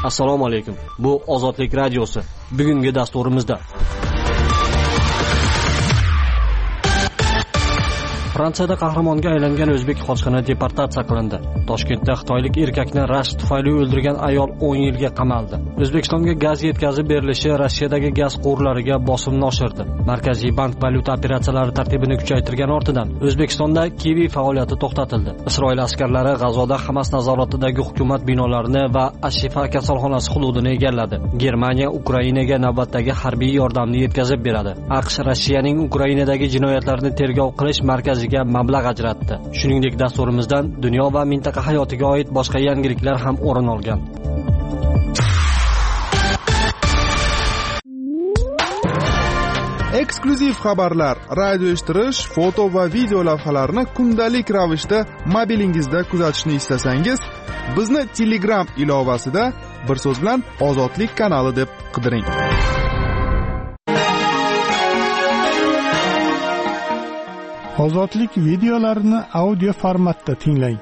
Assalomu alaykum. Bu Ozodlik radiosi. Bugungi dasturimizda Fransiyada qahramonga aylangan o'zbek qochqini deportatsiya qilindi. Toshkentda xitoylik erkakni rashk tufayli o'ldirgan ayol 10 yilga qamaldi. O'zbekistonga gaz yetkazib berilishi Rossiyadagi gaz quvurlariga bosimni oshirdi. Markaziy bank valyuta operatsiyalari tartibini kuchaytirgan ortidan O'zbekistonda kivi faoliyati to'xtatildi. Isroil askarlari G'azoda Hamas nazoratidagi hukumat binolarini va Ashifa kasalxonasi hududini egalladi. Germaniya Ukrainaga navbatdagi harbiy yordamni yetkazib beradi. AQSh Rossiyaning Ukrainadagi jinoyatlarni tergov qilish markaziga mablag' ajratdi. Shuningdek, dasturimizdan dunyo va mintaqa hayotiga oid boshqa yangiliklar ham o'rin olgan. Eksklyuziv xabarlar, radio eshittirish, foto va video lavhalarni kundalik ravishda mobilingizda kuzatishni istasangiz, bizni Telegram ilovasida bir so'z bilan Ozodlik kanali deb qidiring. Ozodlik videolarini audio formatda tinglang.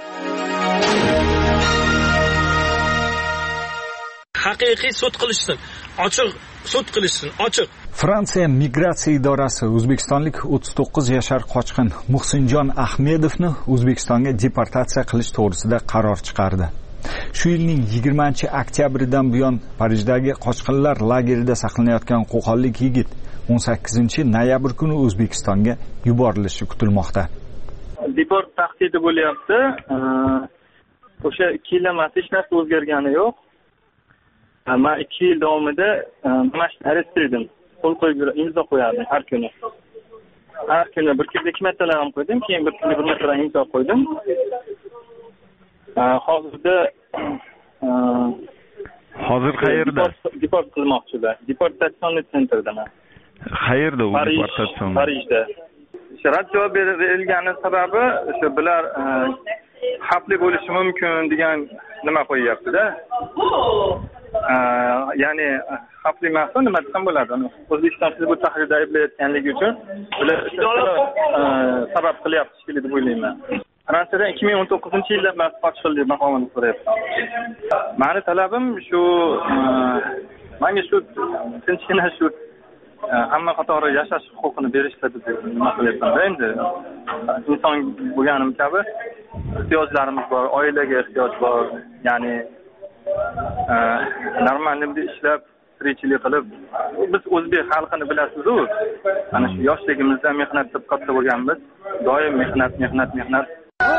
Haqiqiy sud qilishsin, ochiq sud qilishsin, ochiq. Fransiya migratsiya idorasi o'zbekistonlik 39 yashar qochqin Muhsinjon Ahmedovni O'zbekistonga deportatsiya qilish to'g'risida qaror chiqardi. Shu yilning 20-oktyabridan buyon Parijdagi qochqinlar lagerida saqlanayotgan qo'qonlik yigit 18-noyabr kuni O'zbekistonga yuborilishi kutilmoqda. Deport tahdidi bo'lyapti. O'sha 2 yil emas, hech narsa o'zgargani yo'q. Men 2 yil davomida mana shu arest edim. Qo'l qo'yib imzo qo'yardim har kuni. Har kuni bir kunda 2 martalar ham qo'ydim, keyin bir kunda 1 martalar imzo qo'ydim. Hozir qayerda? Deport qilmoqchilar. Deportatsion sentrdaman. Qayerda u deportatsion? Parijda. Rad javob berilgani sababi o'sha bular xavfli bo'lishi mumkin degan nima qo'yyapti-da. Ya'ni xavfli emas, nima desam bo'ladi? O'zbekiston sizni bu tahrirda ayblayotganligi uchun bular sabab qilyapti deb o'ylayman. Fransiyadan 2019-yilda men qochqin deb maqomini so'rayapman. Meni talabim shu, menga shu tinchgina shu hamma qatori yashash huquqini berishdi deb nima qilyapman-da endi. Inson bo'lganim kabi ehtiyojlarimiz bor, oilaga ehtiyoj bor. Ya'ni normallikda ishlab, tirikchilik qilib, biz o'zbek xalqini bilasiz-ku. Mana shu yoshligimizda mehnat deb katta bo'lganmiz. Doim mehnat.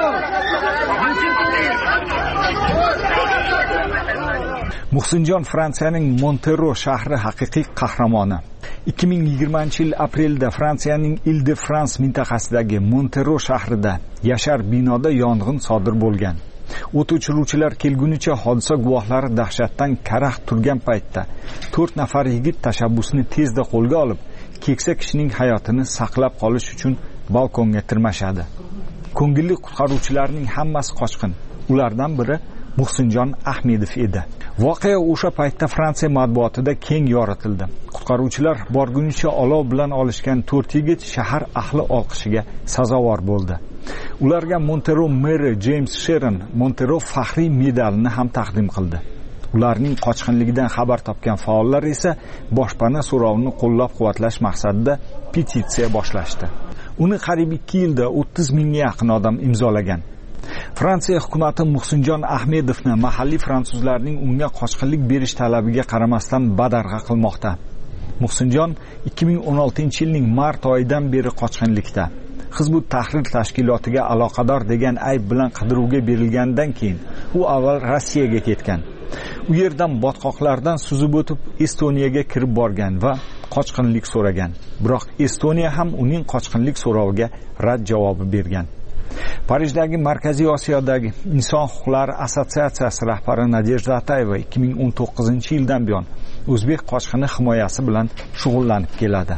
Muhsinjon Fransiyaning Montero shahri haqiqiy qahramoni. 2020-yil aprelda Fransiyaning Ile-de-France mintaqasidagi Montero shahrida yashar binoda yong'in sodir bo'lgan. O't o'chiruvchilar kelgunicha hodisa guvohlari dahshatdan karaxt turgan paytda 4 nafar yigit tashabbusni tezda qo'lga olib, keksa kishining hayotini saqlab qolish uchun balkonga tirmashadi. Ko'ngilli qutqaruvchilarning hammasi qochqin. Ulardan biri Muhsinjon Ahmedov edi. Voqea o'sha paytda Fransiya matbuotida keng yoritildi. Qutqaruvchilar borgunicha olov bilan olishgan 4 yigit shahar ahli olqishiga sazovor bo'ldi. Ularga Montero meri James Sheron Montero faxriy medalini ham taqdim qildi. Ularning qochqinligidan xabar topgan faollar esa boshpana so'rovini qo'llab-quvvatlash maqsadida petitsiya boshlashdi. Uni qariyb 2 yilda 30 mingga yaqin odam imzolagan. Fransiya hukumati Muhsinjon Ahmedovni mahalliy fransuzlarning unga qochqinlik berish talabiga qaramasdan badarg'a qilmoqda. Muhsinjon 2016-yilning mart oyidan beri qochqinlikda. Hizbut Tahrir tashkilotiga aloqador degan ayb bilan qidiruvga berilgandan keyin u avval Rossiyaga ketgan. U yerdan botqoqlardan suzib o'tib Estoniyaga kirib borgan va qochqinlik so'ragan. Biroq Estoniya ham uning qochqinlik so'roviga rad javobi bergan. Parijdagi Markaziy Osiyodagi Inson huquqlari assotsiatsiyasi rahbari Nadejda Atayeva 2019-yildan buyon o'zbek qochqini himoyasi bilan shug'ullanib keladi.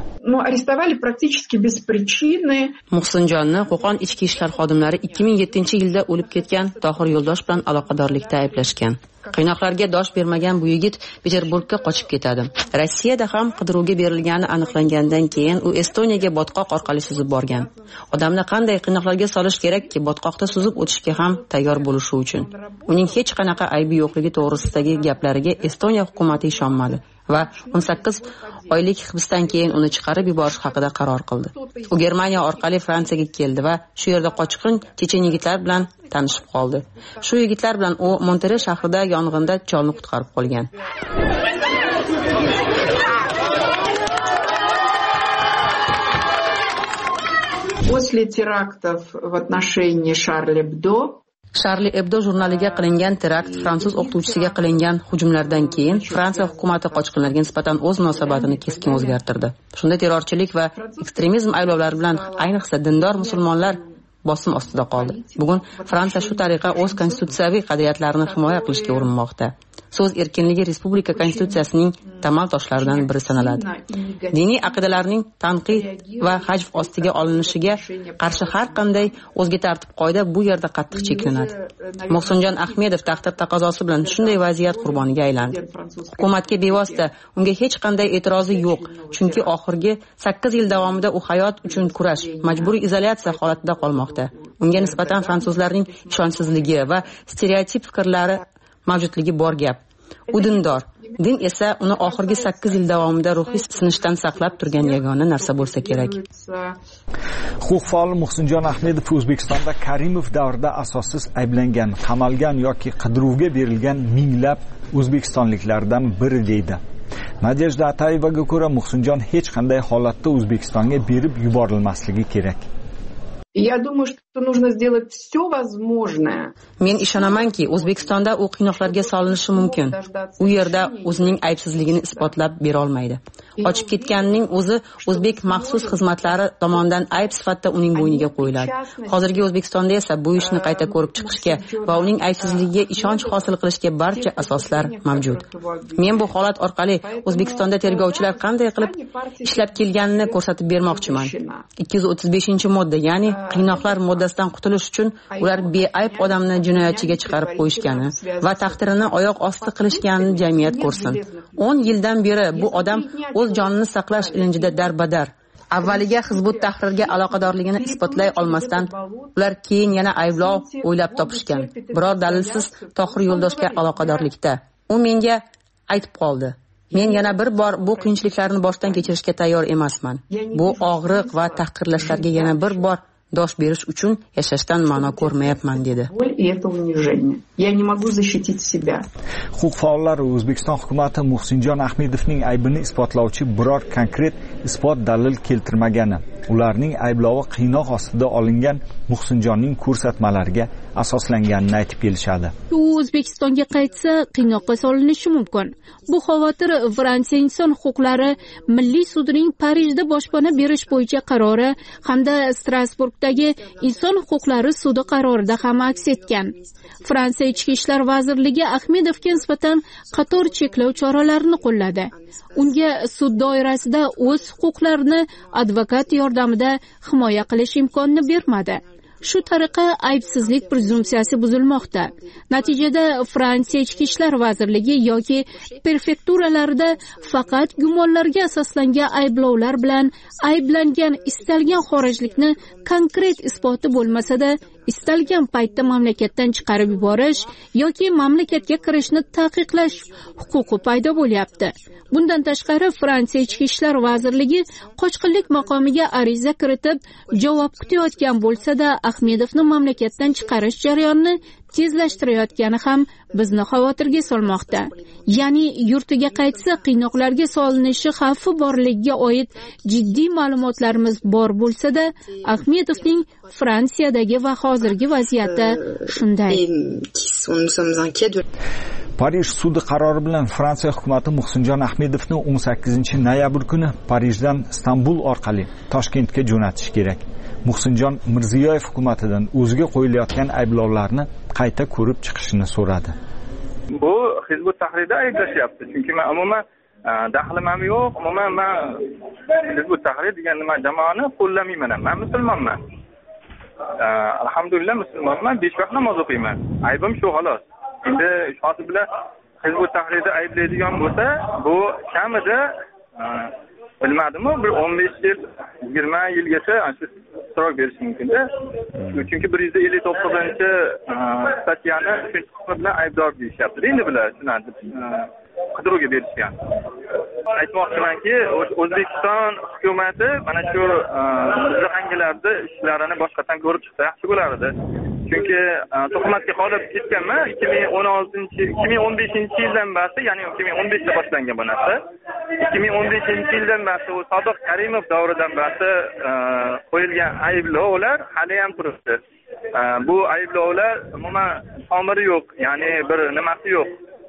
Muhsinjonni Qo'qon ichki ishlar xodimlari 2007-yilda o'lib ketgan Tohir Yo'ldosh bilan aloqadorlikda ayblashgan. Qiynoqlarga dosh bermagan bu yigit Peterburgga qochib ketadi. Rossiyada ham qidiruvga berilgani aniqlangandan keyin u Estoniyaga botqoq orqali suzib borgan. Odamni qanday qiynoqlarga solish kerakki, botqoqda suzib o'tishga ham tayyor bo'lishi uchun. Uning hech qanaqa aybi yo'qligi to'g'risidagi gaplariga Estoniya hukumatı ishonmadi va 18 oylik hibsdan keyin uni chiqarib yuborish haqida qaror qildi. U Germaniya orqali Fransiyaga keldi va shu yerda qochqin chechen yigitlar bilan tanishib qoldi. Shu yigitlar bilan u Montere shahrida yong'inda cholni qutqarib qolgan. После терактов в отношении Шарли Эбдо Charlie Hebdo jurnaliga qilingan terakt, fransuz o'qituvchisiga qilingan hujumlardan keyin Fransiya hukumati qochqinlarga nisbatan o'z munosabatini keskin o'zgartirdi. Shunda terrorchilik va ekstremizm ayblovlari bilan ayniqsa dindor musulmonlar bosim ostida qoldi. Bugun Fransiya shu tariqa o'z konstitutsiyaviy qadriyatlarini himoya qilishga urinmoqda. So'z erkinligi respublika konstitutsiyasining tamal toshlaridan biri sanaladi. Diniy aqidalarning tanqid va hajv ostiga olinishiga qarshi har qanday o'zga tartib-qoida bu yerda qattiq cheklanadi. Muhsinjon Ahmedov taqdir taqozosi bilan shunday vaziyat qurboniga aylandi. Hukumatga bevosita unga hech qanday e'tirozi yo'q, chunki oxirgi 8 yil davomida u hayot uchun kurash, majburiy izolyatsiya holatida qolmoqda. Unga nisbatan fransuzlarning ishonchsizligi va stereotip fikrlari mavjudligi bor gap. U dindor. Din esa uni oxirgi 8 yil davomida ruhiy sinishdan saqlab turgan yagona narsa bo'lsa kerak. Huquq faoli Muhsinjon Ahmedov O'zbekistonda Karimov davrida asossiz ayblangan, qamalgan yoki qidiruvga berilgan minglab o'zbekistonliklardan biri deydi. Nadejda Atayevaga ko'ra Muhsinjon hech qanday holatda O'zbekistonga berib yuborilmasligi kerak. Я думаю, что нужно сделать все возможное. Men ishonamanki, O'zbekistonda u qiynoqlarga solinishi mumkin. U yerda o'zining aybsizligini isbotlab bera olmaydi. Qochib ketganining o'zi o'zbek maxsus xizmatlari tomonidan ayb sifatida uning bo'yniga qo'yiladi. Hozirgi O'zbekistonda esa bu ishni qayta ko'rib chiqishga va uning aybsizligiga ishonch hosil qilishga barcha asoslar mavjud. Men bu holat orqali O'zbekistonda tergovchilar qanday qilib ishlab kelganini ko'rsatib bermoqchiman. 235-modda, ya'ni qiynoqlar moddasidan qutulish uchun ular beayb odamni jinoyatchiga chiqarib qo'yishgani va taqdirini oyoq osti qilishganini jamiyat ko'rsin. 10 yildan beri bu odam o'z jonini saqlash ilinjida darbadar. Avvaliga Hizbut Tahrirga aloqadorligini isbotlay olmasdan, ular keyin yana ayblov o'ylab topishgan. Biror dalilsiz Tohir Yo'ldoshga aloqadorlikda. U menga aytib qoldi. Men yana bir bor bu qiyinchiliklarni boshdan kechirishga tayyor emasman. Bu og'riq va tahqirlashlarga yana bir bor dosh berish uchun yashashdan ma'no ko'rmayapman dedi. Huquq faollari O'zbekiston hukumati Muhsinjon Ahmedovning aybini isbotlovchi biror konkret isbot dalil keltirmagani, ularning ayblovi qiynoq ostida olingan Muhsinjonning ko'rsatmalariga asoslanganini aytib kelishadi. U O'zbekistonga qaytsa, qiynoqqa solinishi mumkin. Bu xavotir Fransiya inson huquqlari milliy sudining Parijda boshpana berish bo'yicha qarori hamda Strasburgdagi inson huquqlari sudi qarorida ham aks etgan. Fransiya ichki ishlar vazirligi Ahmedovga nisbatan qator cheklov choralarini qo'lladi. Unga sud doirasida o'z huquqlarini advokat yordamida himoya qilish imkonini bermadi. Shu tariqa aybsizlik prezumpsiyasi buzilmoqda. Natijada Fransiya ichki ishlar vazirligi yoki prefekturalarida faqat gumonlarga asoslangan ayblovlar bilan ayblangan istalgan xorijlikni konkret isboti bo'lmasa-da, istalgan paytda mamlakatdan chiqarib yuborish yoki mamlakatga kirishni taqiqlash huquqi paydo bo'lyapti. Bundan tashqari Fransiya ichki ishlar vazirligi qochqinlik maqomiga ariza kiritib javob kutayotgan bo'lsa-da, Ahmedovni mamlakatdan chiqarish jarayonini tezlashtirayotgani ham bizni xavotirga solmoqda. Ya'ni yurtiga qaytsa qiynoqlarga solinishi xavfi borligiga oid jiddiy ma'lumotlarimiz bor bo'lsa-da, Ahmedovning Fransiyadagi va hozirgi vaziyati shunday. Parij sudi qarori bilan Fransiya hukumati Muhsinjon Ahmedovni 18-noyabr kuni Parijdan Istanbul orqali Toshkentga jo'natish kerak. Muhsinjon Mirziyoyev hukumatidan o'ziga qo'yilayotgan ayblovlarni qayta ko'rib chiqishini so'radi. Bu Hizbut Tahrirda ayblashyapti, chunki men umuman daxlim ham yo'q. Umuman men Hizbut Tahrir degan nima jamoani qo'llamayman. Men musulmonman. Alhamdulillah musulmonman, 5 vaqt namoz o'qiyman. Aybim shu xolos. endi shoti bilan Hizbut Tahrirda ayblaydigan bo'lsa, bu kamida bilmadimmi, bir 15 yil, 20 yilgacha srok berishi mumkin-da. Chunki 159-statyani shu bilan aybdor deyishyapti. Endi bular shunday qidiruvga berishgan. Aytmoqchimanki, O'zbekiston hukumati mana shu zahangilarda ishlarini boshqatdan ko'rib chiqsa yaxshi bo'lardi. Chunki tuhmatga qolib ketganman 2015-yildan boshlab, ya'ni 2015da boshlangan bu narsa. 2015-yildan boshlab u Sodiq Karimov davridan boshlab qo'yilgan ayblovlar hali ham turibdi. Bu ayblovlar umuman tomiri yo'q, ya'ni bir nimasi yo'q.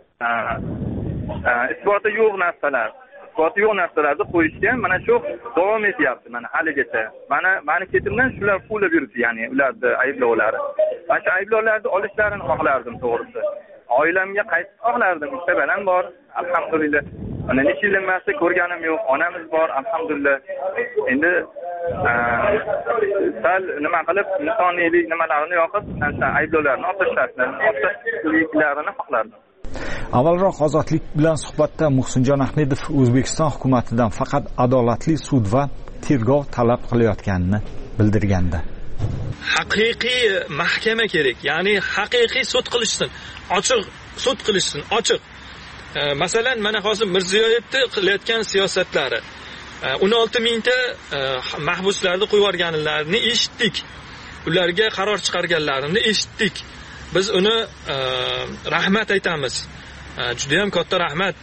Isboti yo'q narsalarni qo'yishgan, mana shu davom etyapti mana haligacha. Mani ketimdan shular qo'llab yuribdi, ya'ni ularni ayblovlari. Mana shu ayblovlarni olishlarini xohlardim to'g'risi. Oilamga qaytib xohlardim, ikkita balam bor, alhamdulillah. Mana necha yildan beri ko'rganim yo'q, onamiz bor, alhamdulillah. Endi sal nima qilib insoniylik nimalarini yoqib, mana ayblovlarni olib tashlashni xohlardim. Avvalroq Ozodlik bilan suhbatda Muhsinjon Ahmedov O'zbekiston hukumatidan faqat adolatli sud va tergov talab qilayotganini bildirgandi. Haqiqiy mahkama kerak, ya'ni haqiqiy sud qilishsin, ochiq sud qilishsin, ochiq. Masalan, mana hozir Mirziyoyevning qilayotgan siyosatlari 16 mingta mahbuslarni qo'yib yuborganlarini eshitdik. Ularga qaror chiqarganlarini eshitdik. Biz uni rahmat aytamiz. Juda ham katta rahmat.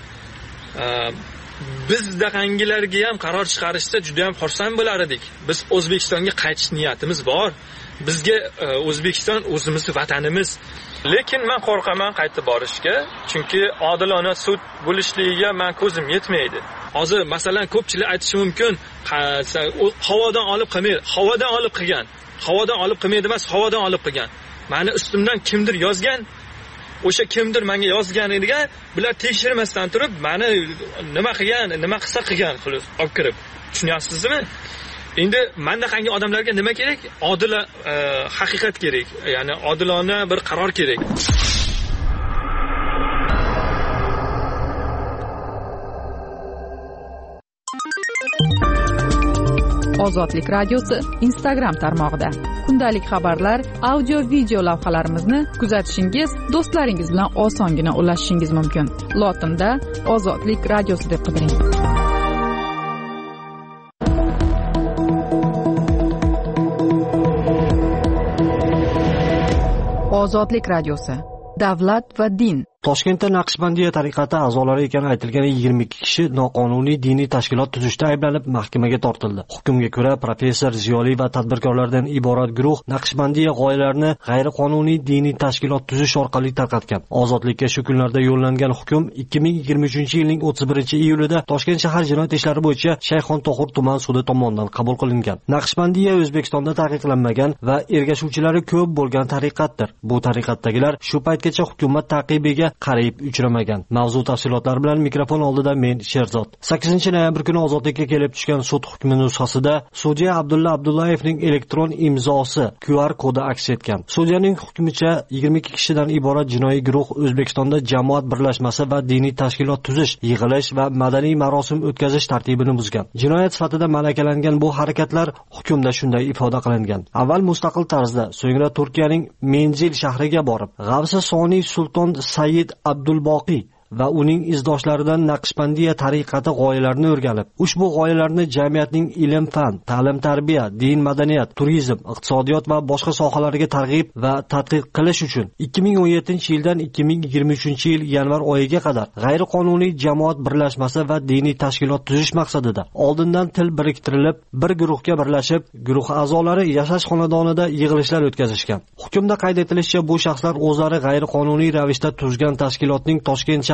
Biz daqangilarga ham qaror chiqarishsa juda ham xursand bo'lar edik. Biz O'zbekistonga qaytish niyatimiz bor. Bizga O'zbekiston o'zimizning vatanimiz. Lekin men qo'rqaman qaytib borishga, chunki odilona sud bo'lishligiga men ko'zim yetmaydi. Hozir masalan ko'pchilik aytishi mumkin, havodan olib qilmaydi, havodan olib qilgan. Havodan olib qilmaydi emas, havodan olib qilgan. Meni ustimdan kimdir yozgan, o'sha kimdir menga yozganiga bular tekshirmasdan turib, meni nima qilgan, nima qilsa qilgan qilib olib kirib. Tushunyapsizmi? Endi menda qanday odamlarga nima kerak? Odila haqiqat kerak. Ya'ni odilona bir qaror kerak. Ozodlik radiosi Instagram tarmog'ida kundalik xabarlar, audio, video lavhalarimizni kuzatishingiz, do'stlaringiz bilan osongina ulashishingiz mumkin. Lotinda Ozodlik radiosi deb qidiring. Ozodlik radiosi. Davlat va din. Toshkentda Naqshbandiya tariqati a'zolari ekani aytilgan 22 kishi noqonuniy diniy tashkilot tuzishda ayblanib mahkamaga tortildi. Hukmga ko'ra professor, ziyoli va tadbirkorlardan iborat guruh Naqshbandiya g'oyalarini g'ayriqonuniy diniy tashkilot tuzish orqali tarqatgan. Ozodlikka shu kunlarda yo'llangan hukm 2023-yilning 31-iyulida Toshkent shahar jinoyat ishlari bo'yicha Shayxontohur tuman sudi tomonidan qabul qilingan. Naqshbandiya O'zbekistonda taqiqlanmagan va ergashuvchilari ko'p bo'lgan tariqatdir. Bu tariqatdagilar shu paytgacha hukumat taqibiga qariyb uchramagan. Mavzu tafsilotlari bilan mikrofon oldida men Sherzod. 8-noyabr kuni ozodlikka kelib tushgan sud hukmi nusxasida sudya Abdulla Abdullayevning elektron imzosi QR kodi aks etgan. Sudyaning hukmicha 22 kishidan iborat jinoiy guruh O'zbekistonda jamoat birlashmasi va diniy tashkilot tuzish, yig'ilish va madaniy marosim o'tkazish tartibini buzgan. Jinoyat sifatida malakalangan bu harakatlar hukmda shunday ifoda qilingan. Avval mustaqil tarzda, so'ngra Turkiyaning Menzil shahriga borib, G'avsi Soniy Sulton Said Abdulboqiy va uning izdoshlaridan Naqshbandiya tariqati g'oyalarini o'rganib, ushbu g'oyalarni jamiyatning ilm-fan, ta'lim-tarbiya, din, madaniyat, turizm, iqtisodiyot va boshqa sohalarga targ'ib va tadqiq qilish uchun 2017-yildan 2023-yil yanvar oyiga qadar g'ayriqonuniy jamoat birlashmasi va diniy tashkilot tuzish maqsadida oldindan til biriktirilib, bir guruhga birlashib, guruh a'zolari yashash xonadonida yig'ilishlar o'tkazishgan. Hukmda qayd etilishicha, bu shaxslar o'zlari g'ayriqonuniy ravishda tuzgan tashkilotning Toshkent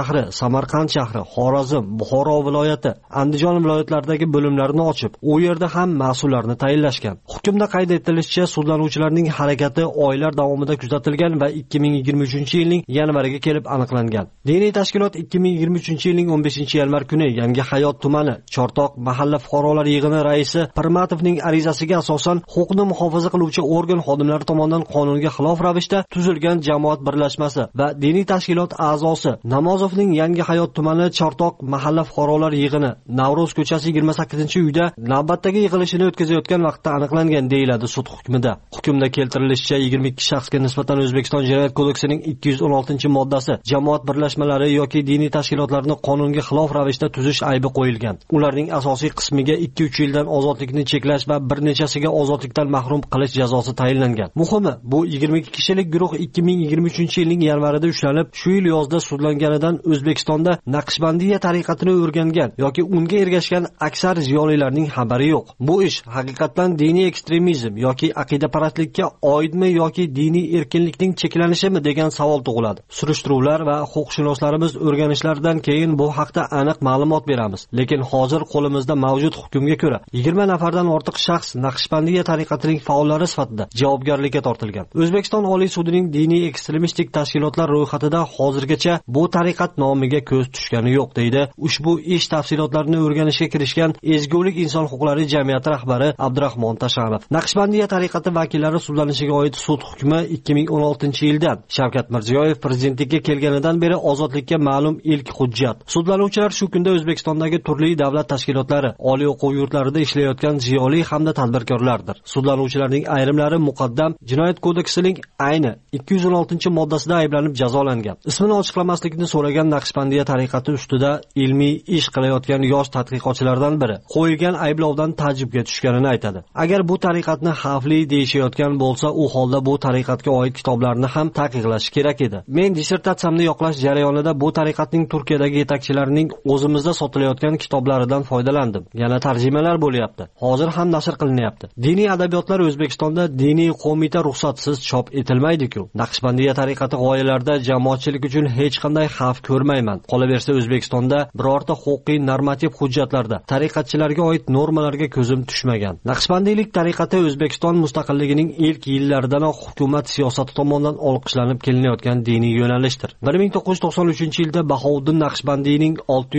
shahri, Samarqand shahri, Xorazm, Buxoro viloyati, Andijon viloyatlaridagi bo'limlarini ochib, u yerda ham mas'ullarni tayinlashgan. Hukmda qayd etilishicha, sudlanuvchilarning harakati oylar davomida kuzatilgan va 2023-yilning yanvariga kelib aniqlangan. Diniy tashkilot 2023-yilning 15-yanvar kuni Yangi Hayot tumani Chortoq mahalla fuqarolar yig'ini raisi Pirmatovning arizasiga asosan huquqni muhofaza qiluvchi organ xodimlari tomonidan qonunga xilof ravishda tuzilgan jamoat birlashmasi va diniy tashkilot a'zosi Namozovning Yangi Hayot tumani Chortoq mahalla fuqarolar yig'ini Navro'z ko'chasi 28-uyda navbatdagi yig'ilishini o'tkazayotgan vaqtda aniqlangan deyiladi sud hukmida. Hukmda keltirilishicha 22 shaxsga nisbatan O'zbekiston Jinoyat kodeksining 216-moddasi jamoat birlashmalari yoki diniy tashkilotlarni qonunga xilof ravishda tuzish aybi qo'yilgan. Ularning asosiy qismiga 2-3 yildan ozodlikni cheklash va bir nechasiga ozodlikdan mahrum qilish jazosi tayinlangan. Muhimi, bu 22 kishilik guruh 2023-yilning yanvarida ushlanib, shu yil yozda sudlanganidan O'zbekistonda Naqshbandiya tariqatini o'rgangan yoki unga ergashgan aksar ziyolilarning xabari yo'q. Bu ish haqiqatan diniy ekstremizm yoki aqidaparastlikka oidmi yoki diniy erkinlikning cheklanishimi degan savol tug'iladi. Surishtiruvlar va huquqshunoslarimiz o'rganishlardan keyin bu haqda aniq ma'lumot beramiz. Lekin hozir qo'limizda mavjud hukmga ko'ra 20 nafardan ortiq shaxs Naqshbandiya tariqatining faollari sifatida javobgarlikka tortilgan. O'zbekiston Oliy sudining diniy ekstremistik tashkilotlar ro'yxatida hozirgacha bu tariqat nomiga ko'z tushgani yo'q deydi. Ushbu ish tafsilotlarini o'rganishga kirishgan Ezgulik inson huquqlari jamiyati rahbari Abdurahmon Tashanov. Naqshbandiya tariqati vakillari sudlanishiga oid sud hukmi 2016-yildan Shavkat Mirziyoyev prezidentlikka kelganidan beri ozodlikka ma'lum ilk hujjat. Sudlanuvchilar shu kunda O'zbekistondagi turli davlat tashkilotlari, oliy o'quv yurtlarida ishlayotgan ziyoli hamda tadbirkorlardir. Sudlanuvchilarning ayrimlari muqaddam Jinoyat kodeksining ayni 216-moddasida ayblanib jazolangan. Ismini ochiqlamaslikni so'ragan Naqshbandiya tariqati ustida ilmiy ish qilayotgan yosh tadqiqotchilardan biri qo'yilgan ayblovdan ta'jibga tushganini aytadi. Agar bu tariqatni xavfli deyishayotgan bo'lsa, u holda bu tariqatga oid kitoblarni ham taqiqlash kerak edi. Men dissertatsiyamni yoqlash jarayonida bu tariqatning Turkiyadagi yetakchilarining o'zimizda sotilayotgan kitoblaridan foydalandim. Yana tarjimalar bo'lyapti. Hozir ham nashr qilinyapti. Diniy adabiyotlar O'zbekistonda diniy qo'mita ruxsatsiz chop etilmaydi-ku. Naqshbandiya tariqati g'oyalarida jamoatchilik uchun hech qanday xavf ko'rmayman. Qolaversa O'zbekistonda birorta huquqiy normativ hujjatlarda tariqatchilarga oid normalarga ko'zim tushmagan. Naqshbandiylik tariqati O'zbekiston mustaqilligining ilk yillaridanoq hukumat siyosati tomonidan olqishlanib kelinayotgan diniy yo'nalishdir. 1993-yilda Bahovuddin Naqshbandiyning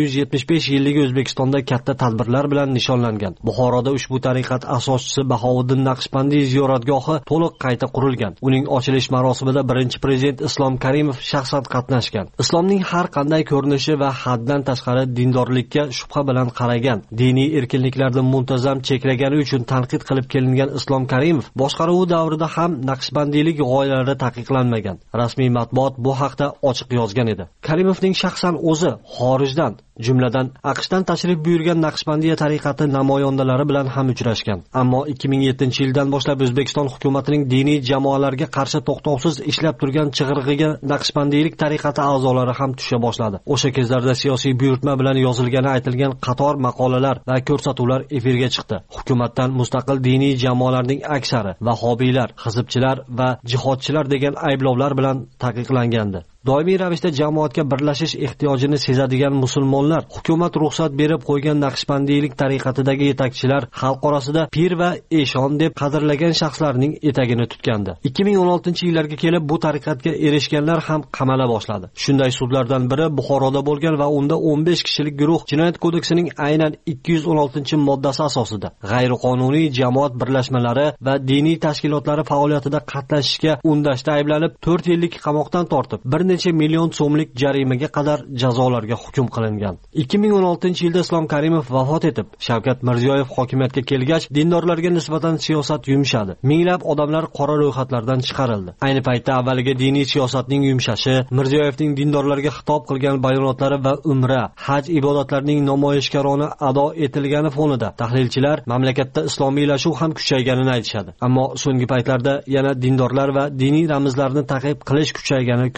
675 yilligi O'zbekistonda katta tadbirlar bilan nishonlangan. Buxoroda ushbu tariqat asoschisi Bahovuddin Naqshbandiy ziyoratgohi to'liq qayta qurilgan. Uning ochilish marosimida birinchi prezident Islom Karimov shaxsan qatnashgan. Islomning har qanday ko'rinishi va haddan tashqari dindorlikka shubha bilan qaragan, diniy erkinliklarni muntazam cheklagani uchun tanqid qilib kelingan Islom Karimov boshqaruvi davrida ham Naqshbandiylik g'oyalari taqiqlanmagan. Rasmiy matbuot bu haqda ochiq yozgan edi. Karimovning shaxsan o'zi xorijdan, jumladan AQShdan tashrif buyurgan Naqshbandiya tariqati namoyandalari bilan ham uchrashgan. Ammo 2007-yildan boshlab O'zbekiston hukumatining diniy jamoalarga qarshi to'xtovsiz ishlab turgan chig'irig'iga Naqshbandiylik tariqati a'zolari ham tusha boshladi. O'sha kezlarda siyosiy buyurtma bilan yozilgani aytilgan qator maqolalar va ko'rsatuvlar efirga chiqdi. Hukumatdan mustaqil diniy jamoalarning aksari vahobiylar, hizbchilar va jihodchilar degan ayblovlar bilan taqiqlangandi. Doimiy ravishda jamoatga birlashish ehtiyojini sezadigan musulmonlar hukumat ruxsat berib qo'ygan Naqshbandiylik tariqatidagi yetakchilar xalq orasida pir va eshon deb qadrlagan shaxslarning etagini tutgandi. 2016-yillarga kelib bu tariqatga erishganlar ham qamala boshladi. Shunday sudlardan biri Buxoroda bo'lgan va unda 15 kishilik guruh Jinoyat kodeksining aynan 216-moddasi asosida g'ayriqonuniy jamoat birlashmalari va diniy tashkilotlari faoliyatida qatnashishga undashda ayblanib 4 yillik qamoqdan tortib bir necha million so'mlik jarimaga qadar jazolarga hukm qilingan. 2016-yilda Islom Karimov vafot etib, Shavkat Mirziyoyev hokimiyatga kelgach, dindorlarga nisbatan siyosat yumshadi. Minglab odamlar qora ro'yxatlardan chiqarildi. Ayni paytda avvaliga diniy siyosatning yumshashi, Mirziyoyevning dindorlarga xitob qilgan bayonotlari va umra, haj ibodatlarining namoyishkorona ado etilgani fonida tahlilchilar mamlakatda islomiylashuv ham kuchayganini aytishadi. Ammo so'nggi paytlarda yana dindorlar va diniy ramzlarni ta'qib qilish kuchaygani ko'zga tashlanadi.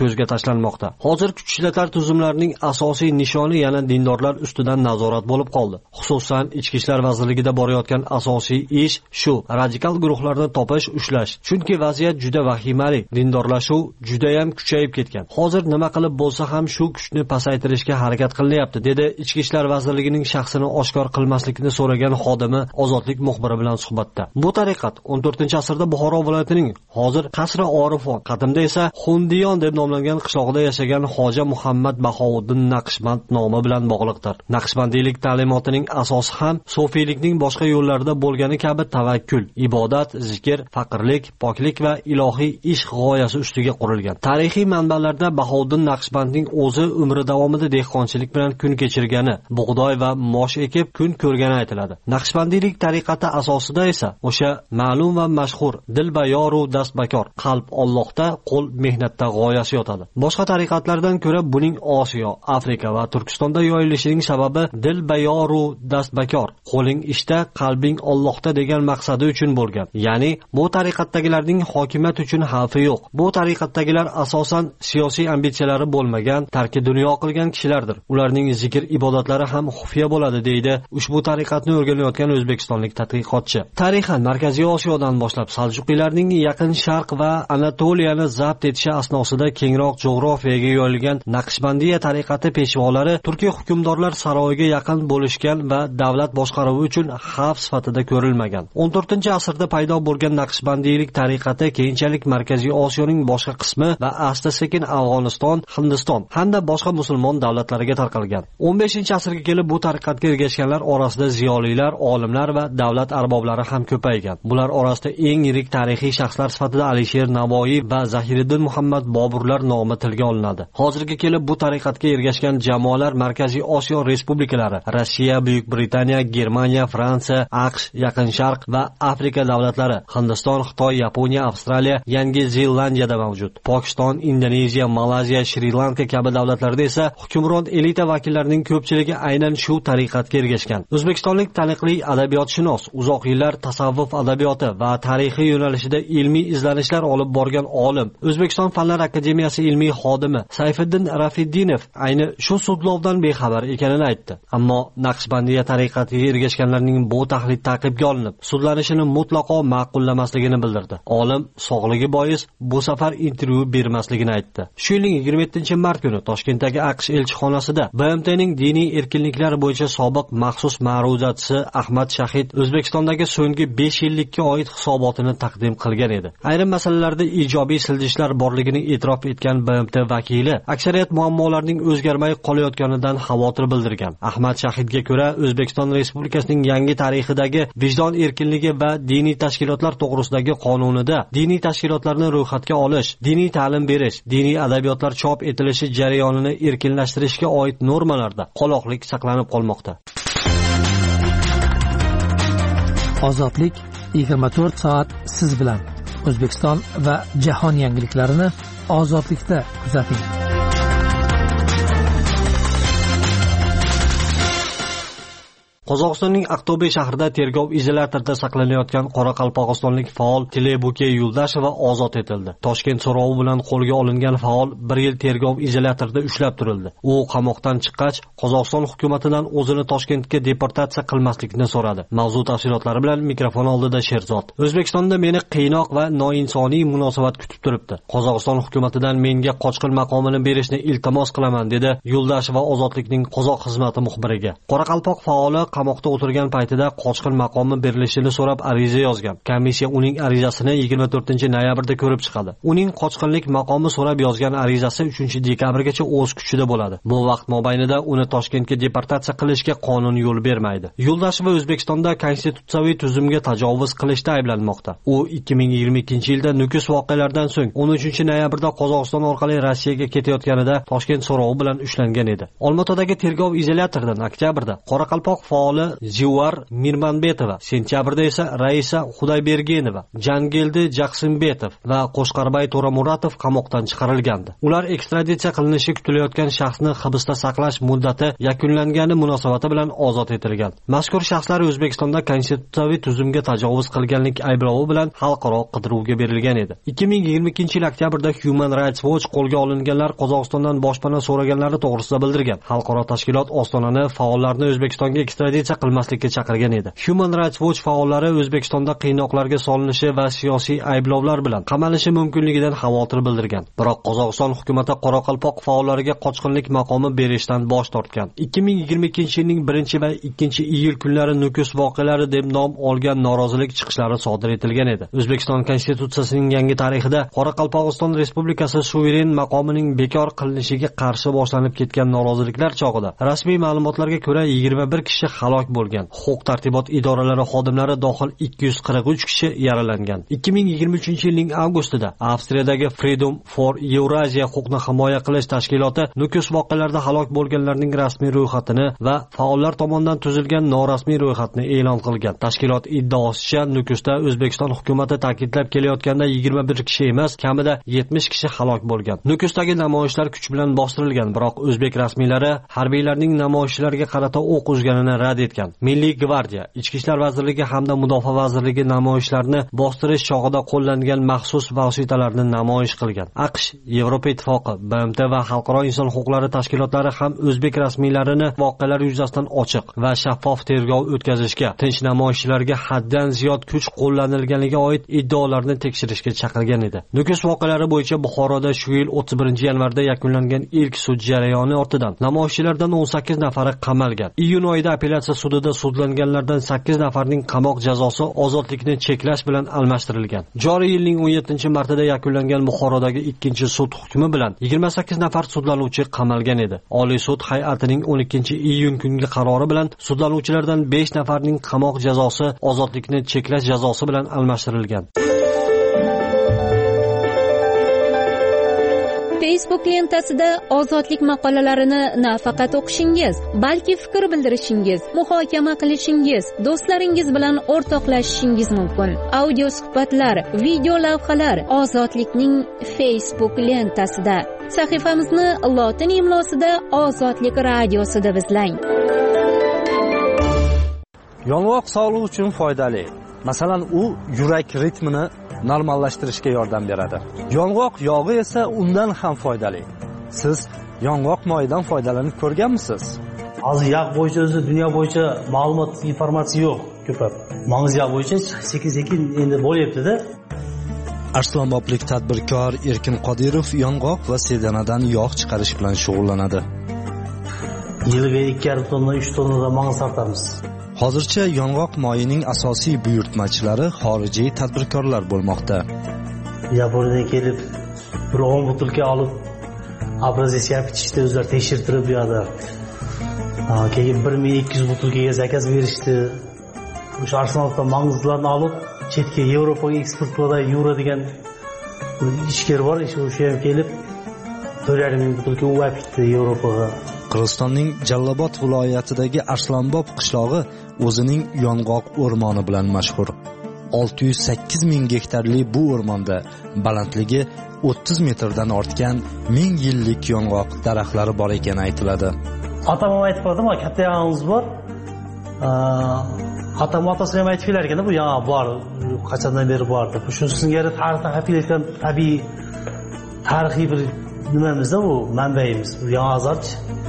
tashlanmoqda. Hozir kuch ishlatlar tuzumlarining asosiy nishoni yana dindorlar ustidan nazorat bo'lib qoldi. Xususan, Ichki ishlar vazirligida borayotgan asosiy ish shu: radikal guruhlarni topish, ushlash. Chunki vaziyat juda vahimali, dindorlashuv juda ham kuchayib ketgan. Hozir nima qilib bo'lsa ham shu kuchni pasaytirishga harakat qilinyapti, dedi Ichki ishlar vazirligining shaxsini oshkor qilmaslikni so'ragan xodimi Ozodlik muxbiri bilan suhbatda. Bu tariqat 14-asrda Buxoro viloyatining hozir Qasri Orifon, qadimda esa Xundiyon deb nomlangan qishlog'ida yashagan Xoja Muhammad Bahovuddin Naqshband nomi bilan bog'liqdir. Naqshbandiylik ta'limotining asosi ham sufiylikning boshqa yo'llarida bo'lgani kabi tavakkul, ibodat, zikr, faqirlik, poklik va ilohiy ishq g'oyasi ustiga qurilgan. Tarixiy manbalarda Bahovuddin Naqshbandning o'zi umri davomida dehqonchilik bilan kun kechirgani, bug'doy va mosh ekib kun ko'rgani aytiladi. Naqshbandiylik tariqati asosida esa o'sha ma'lum va mashhur dilbayoru dastbakor, qalb Allohda, qo'l mehnatda g'oyasi yotadi. Boshqa tariqatlardan ko'ra buning Osiyo, Afrika va Turkistonda yoyilishining sababi dilbayoru dastbakor, qo'ling ishda, qalbing Allohda degan maqsadi uchun bo'lgan. Ya'ni bu tariqatdagilarning hokimiyat uchun xavfi yo'q. Bu tariqatdagilar asosan siyosiy ambitsiyalari bo'lmagan, tarki dunyo qilgan kishilardir. Ularning zikr ibodatlari ham xufiya bo'ladi, deydi ushbu tariqatni o'rganayotgan o'zbekistonlik tadqiqotchi. Tarixan Markaziy Osiyodan boshlab Saljuqiylarning Yaqin Sharq va Anatoliyani zabt etishi asnosida kengroq jo'g'rofiyaga yoyilgan Naqshbandiya tariqati peshvolari Turkiya hukmdorlar saroyiga yaqin bo'lishgan va davlat boshqaruvi uchun xavf sifatida ko'rilmagan. 14-asrda paydo bo'lgan Naqshbandiylik tariqati keyinchalik Markaziy Osiyoning boshqa qismi va asta-sekin Afg'oniston, Hindiston hamda boshqa musulmon davlatlariga tarqalgan. 15-asrga kelib bu tariqatga ergashganlar orasida ziyolilar, olimlar va davlat arboblari ham ko'paygan. Bular orasida eng yirik tarixiy shaxslar sifatida Alisher Navoiy va Zahiriddin Muhammad Boburlar nomi tilga olinadi. Hozirga kelib bu tariqatga ergashgan jamoalar Markaziy Osiyo respublikalari, Rossiya, Buyuk Britaniya, Germaniya, Fransiya, AQSh, Yaqin Sharq va Afrika davlatlari, Hindiston, Xitoy, Yaponiya, Avstraliya, Yangi Zelandiyada mavjud. Pokiston, Indoneziya, Malayziya, Shri-Lanka kabi davlatlarda esa hukmron elita vakillarining ko'pchiligi aynan shu tariqatga ergashgan. O'zbekistonlik taniqli adabiyotshunos, uzoq yillar tasavvuf adabiyoti va tarixiy yo'nalishida ilmiy izlanishlar olib borgan olim, O'zbekiston Fanlar akademiyasi ilmiy xodimi Sayfiddin Rafiddinov ayni shu sudlovdan bexabar ekanini aytdi. Ammo Naqshbandiya tariqatiga ergashganlarning bu tahlil ta'qibga olinib, sudlanishini mutlaqo ma'qullamasligini bildirdi. Olim sog'ligi bois bu safar intervyu bermasligini aytdi. Shu yilning 27-mart kuni Toshkentdagi AQSh elchixonasida BMTning diniy erkinliklar bo'yicha sobiq maxsus ma'ruzatchisi Ahmad Shahid O'zbekistondagi so'nggi 5 yillikka oid hisobotini taqdim qilgan edi. Ayrim masalalarda ijobiy siljishlar borligini e'tirof etgan BMT vakili aksariyat muammolarning o'zgarmay qolayotganidan xavotir bildirgan. Ahmad Shahidga ko'ra, O'zbekiston Respublikasining yangi tarixidagi vijdon erkinligi va diniy tashkilotlar to'g'risidagi qonunida diniy tashkilotlarni ro'yxatga olish, diniy ta'lim berish, diniy adabiyotlar chop etilishi jarayonini erkinlashtirishga oid normalarda qoloqlik saqlanib qolmoqda. Ozodlik 24 soat siz bilan. O'zbekiston va jahon yangiliklarini ozodlikda kuzating. Qozog'istonning Aqto'be shahrida tergov izolyatorida saqlanayotgan qoraqalpog'istonlik faol Tilebuke Yuldasheva ozod etildi. Toshkent so'rovi bilan qo'lga olingan faol 1 yil tergov izolyatorida ushlab turildi. U qamoqdan chiqqach, Qozog'iston hukumatidan o'zini Toshkentga deportatsiya qilmaslikni so'radi. Mavzu tafsilotlari bilan mikrofon oldida Sherzod. O'zbekistonda meni qiynoq va noinsoniy munosabat kutib turibdi. Qozog'iston hukumatidan menga qochqin maqomini berishni iltimos qilaman, dedi Yuldasheva Ozodlikning qozoq xizmati muxbiriga. Qoraqalpoq faoli qamoqda o'tirgan paytida qochqin maqomi berilishini so'rab ariza yozgan. Komissiya uning arizasini 24-noyabrda ko'rib chiqadi. Uning qochqinlik maqomi so'rab yozgan arizasi 3-dekabrgacha o'z kuchida bo'ladi. Bu vaqt mobaynida uni Toshkentga deportatsiya qilishga qonun yo'l bermaydi. Yuldasheva O'zbekistonda konstitutsiyaviy tuzumga tajovuz qilishda ayblanmoqda. U 2022-yilda Nukus voqealaridan so'ng 13-noyabrda Qozog'iston orqali Rossiyaga ketayotganida Toshkent so'rovi bilan ushlangan edi. Olmaotadagi tergov izolyatoridan oktyabrda Qoraqalpoq faoli Jivar Mirmanbetova, sentyabrda esa Raisa Xudaybergenova, Jangildi Jaqsimbetov va Qo'shqarbay To'ramuratov qamoqdan chiqarilgandi. Ular ekstraditsiya qilinishi kutilayotgan shaxsni hibsda saqlash muddati yakunlangani munosabati bilan ozod etilgan. Mazkur shaxslar O'zbekistonda konstitutsiyaviy tuzumga tajovuz qilganlik ayblovi bilan xalqaro qidiruvga berilgan edi. 2022-yil oktyabrda Human Rights Watch qo'lga olinganlar Qozog'istondan boshpana so'raganlari to'g'risida bildirgan. Xalqaro tashkilot Ostonani faollarni O'zbekistonga ekstraditsiya qilmaslikka chaqirgan edi. Human Rights Watch faollari O'zbekistonda qiynoqlarga solinishi va siyosiy ayblovlar bilan qamalishi mumkinligidan xavotir bildirgan. Biroq Qozog'iston hukumatı Qoraqalpoq faollariga qochqinlik maqomi berishdan bosh tortgan. 2022-yilning 1 va 2-iyul kunlari Nukus voqealari deb nom olgan norozilik chiqishlari sodir etilgan edi. O'zbekiston konstitutsiyasining yangi tarixida Qoraqalpog'iston Respublikasi suveren maqomining bekor qilinishiga qarshi boshlanib ketgan noroziliklar chog'ida rasmiy ma'lumotlarga ko'ra 21 kishi halok bo'lgan. Huquq-tartibot idoralari xodimlari dohil 243 kishi yaralangan. 2023-yilning avgustida Avstriyadagi Freedom for Eurasia huquqni himoya qilish tashkiloti Nukus voqealarida halok bo'lganlarning rasmiy ro'yxatini va faollar tomonidan tuzilgan norasmiy ro'yxatni e'lon qilgan. Tashkilot iddaosicha Nukusda O'zbekiston hukumatı ta'kidlab kelayotganda 21 kishi emas, kamida 70 kishi halok bo'lgan. Nukusdagi namoyishlar kuch bilan bostirilgan, biroq o'zbek rasmiylari harbiylarning namoyishchilarga qarata o'q uzganini rad etgan. Milliy gvardiya, Ichki ishlar vazirligi hamda Mudofaa vazirligi namoyishlarni bostirish chog'ida qo'llangan maxsus vositalarni namoyish qilgan. AQSh, Yevropa Ittifoqi, BMT va xalqaro inson huquqlari tashkilotlari ham o'zbek rasmiylarini voqealar yuzasidan ochiq va shaffof tergov o'tkazishga, tinch namoyishchilarga haddan ziyod kuch qo'llanilganiga oid iddaolarni tekshirishga chaqirgan edi. Nukus voqealari bo'yicha Buxoroda shu yil 31-yanvarda yakunlangan ilk sud jarayoni ortidan namoyishchilardan 18 nafari qamalgan. Iyun oyida apellyatsiya sudida sudlanganlardan 8 nafarning qamoq jazosi ozodlikni cheklash bilan almashtirilgan. Joriy yilning 17-martida yakunlangan Buxorodagi ikkinchi sud hukmi bilan 28 nafar sudlanuvchi qamalgan edi. Oliy sud hay'atining 12-iyun kungi qarori bilan sudlanuvchilardan 5 nafarning qamoq jazosi ozodlikni cheklash jazosi bilan almashtirilgan. Facebook lentasida ozodlik maqolalarini nafaqat o'qishingiz, balki fikr bildirishingiz, muhokama qilishingiz, do'stlaringiz bilan o'rtoqlashishingiz mumkin. Audio suhbatlar, video lavhalar ozodlikning Facebook lentasida. Sahifamizni lotin imlosida Ozodlik radiosida izlang. Yong'oq sog'liq uchun foydali. Masalan, u yurak ritmini normallashtirishga yordam beradi. Yong'oq yog'i esa undan ham foydali. Siz yong'oq moyidan foydalanib ko'rganmisiz? Hozir yog' bo'yicha o'zi dunyo bo'yicha ma'lumot, informatsiya yo'q ko'plab. Mang'iz yog' bo'yicha sekin-sekin endi bo'lyapti-da. Arslonboblik tadbirkor Erkin Qodirov yong'oq va sedanadan yog' chiqarish bilan shug'ullanadi. Yiliga 2,5 tonna, 3 tonnadan mang'iz tortamiz. Hozircha yong'oq moyining asosiy buyurtmachilari xorijiy tadbirkorlar bo'lmoqda. Yaponiyadan kelib, bir 10 butilka olib, obrazes yapishdi, o'zlari tekshirtirib yo'da. Keyin 1200 butilkaga zakaz berishdi. O'sha Arsenaldan mang'izlarni olib, chetga Yevropaga eksport qiladi, Yura degan ishkar bor, o'sha ham kelib 4,5 butilka o'pibdi Yevropaga. Qirg'izistonning Jallobod viloyatidagi Arslonbob qishlog'i o'zining yong'oq o'rmoni bilan mashhur. 608 ming gektarli bu o'rmonda balandligi 30 metrdan ortgan 1000 yillik yong'oq daraxtlari bor ekani aytiladi. Otam aytib qo'ydim, katta yong'oq bor. Otam otasi ham aytib kelar ekan, bu yong'oq bor, qachondan beri bor deb. Shu singari tarixdan haqiqatan tabiiy tarixiy bir nimamizda bu manbayimiz, bu yong'oq.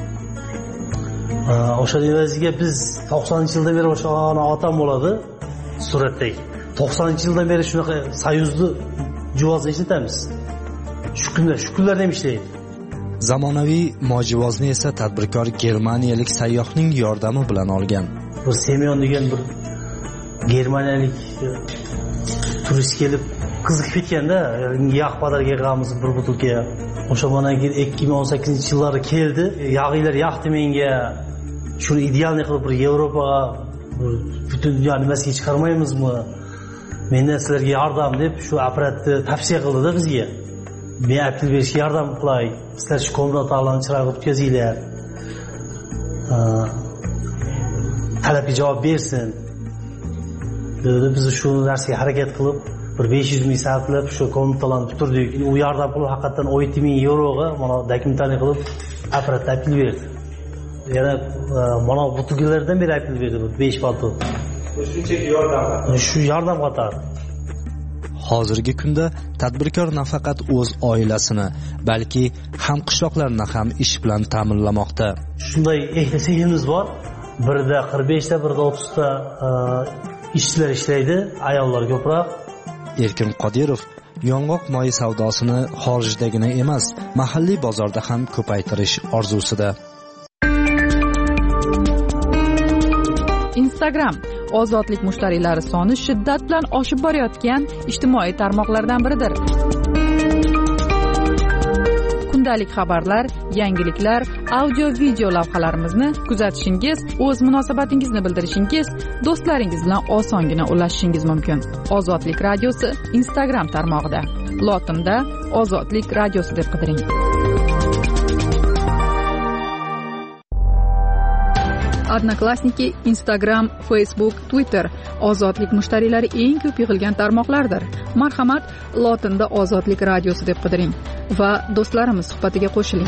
O'sha evaziga biz 90-yildan beri o'sha otam bo'ladi suratdagi. 90-yildan beri shunaqa soyuzni juvozda ishlatamiz. Shu kunlarda ham ishlaydi. Zamonaviy mojivozni esa tadbirkor germaniyalik sayyohning yordami bilan olgan. Bir Semyon degan bir germaniyalik turist kelib qiziqib ketganda, yog' padarga qilamiz bir butilka. O'sha mana 2018-yillari keldi, yog'iylar yoqdi menga. Shuni idealni qilib bir Yevropaga, butun dunyo nimasiga chiqarmaymizmi? Mendan sizlarga yordam deb shu apparatni tavsiya qildi-da bizga. Men aptil berishga yordam qilay. Sizlar shu komnatalarni chiroyli o'tkazinglar. talabga javob bersin. Biz shu narsaga harakat qilib bir 500 ming sarflab shu ko'mitalarni bitirdik. U yordam puli haqiqatan 17 ming yevroga mana dokumentani qilib apparatda apil berdi. Yana mana bu tugilardan beri apil berdi 5 palto. Shunchaki yordam. Shu yordam qatori. Hozirgi kunda tadbirkor nafaqat o'z oilasini, balki hamqishloqlarni ham ish bilan ta'minlamoqda. Shunday ehtiyojimiz bor. Birida 45 ta, birida 30 ta ishchilar ishlaydi, ayollar ko'proq. Erkin Qodirov yong'oq moyi savdosini xorijdagina emas, mahalliy bozorda ham ko'paytirish orzusida. Instagram ozodlik mushtariylari soni shiddat bilan oshib borayotgan ijtimoiy tarmoqlardan biridir. Kundalik xabarlar, yangiliklar, audio video lavhalarimizni kuzatishingiz, o'z munosabatingizni bildirishingiz, do'stlaringiz bilan osongina ulashishingiz mumkin. Ozodlik radiosi Instagram tarmog'ida. Lotinda Ozodlik radiosi deb qidiring. Odnoklassniki, Instagram, Facebook, Twitter ozodlik mushtariylari eng ko'p yig'ilgan tarmoqlardir. Marhamat, lotinda Ozodlik radiosi deb qidiring va do'stlarimiz suhbatiga qo'shiling.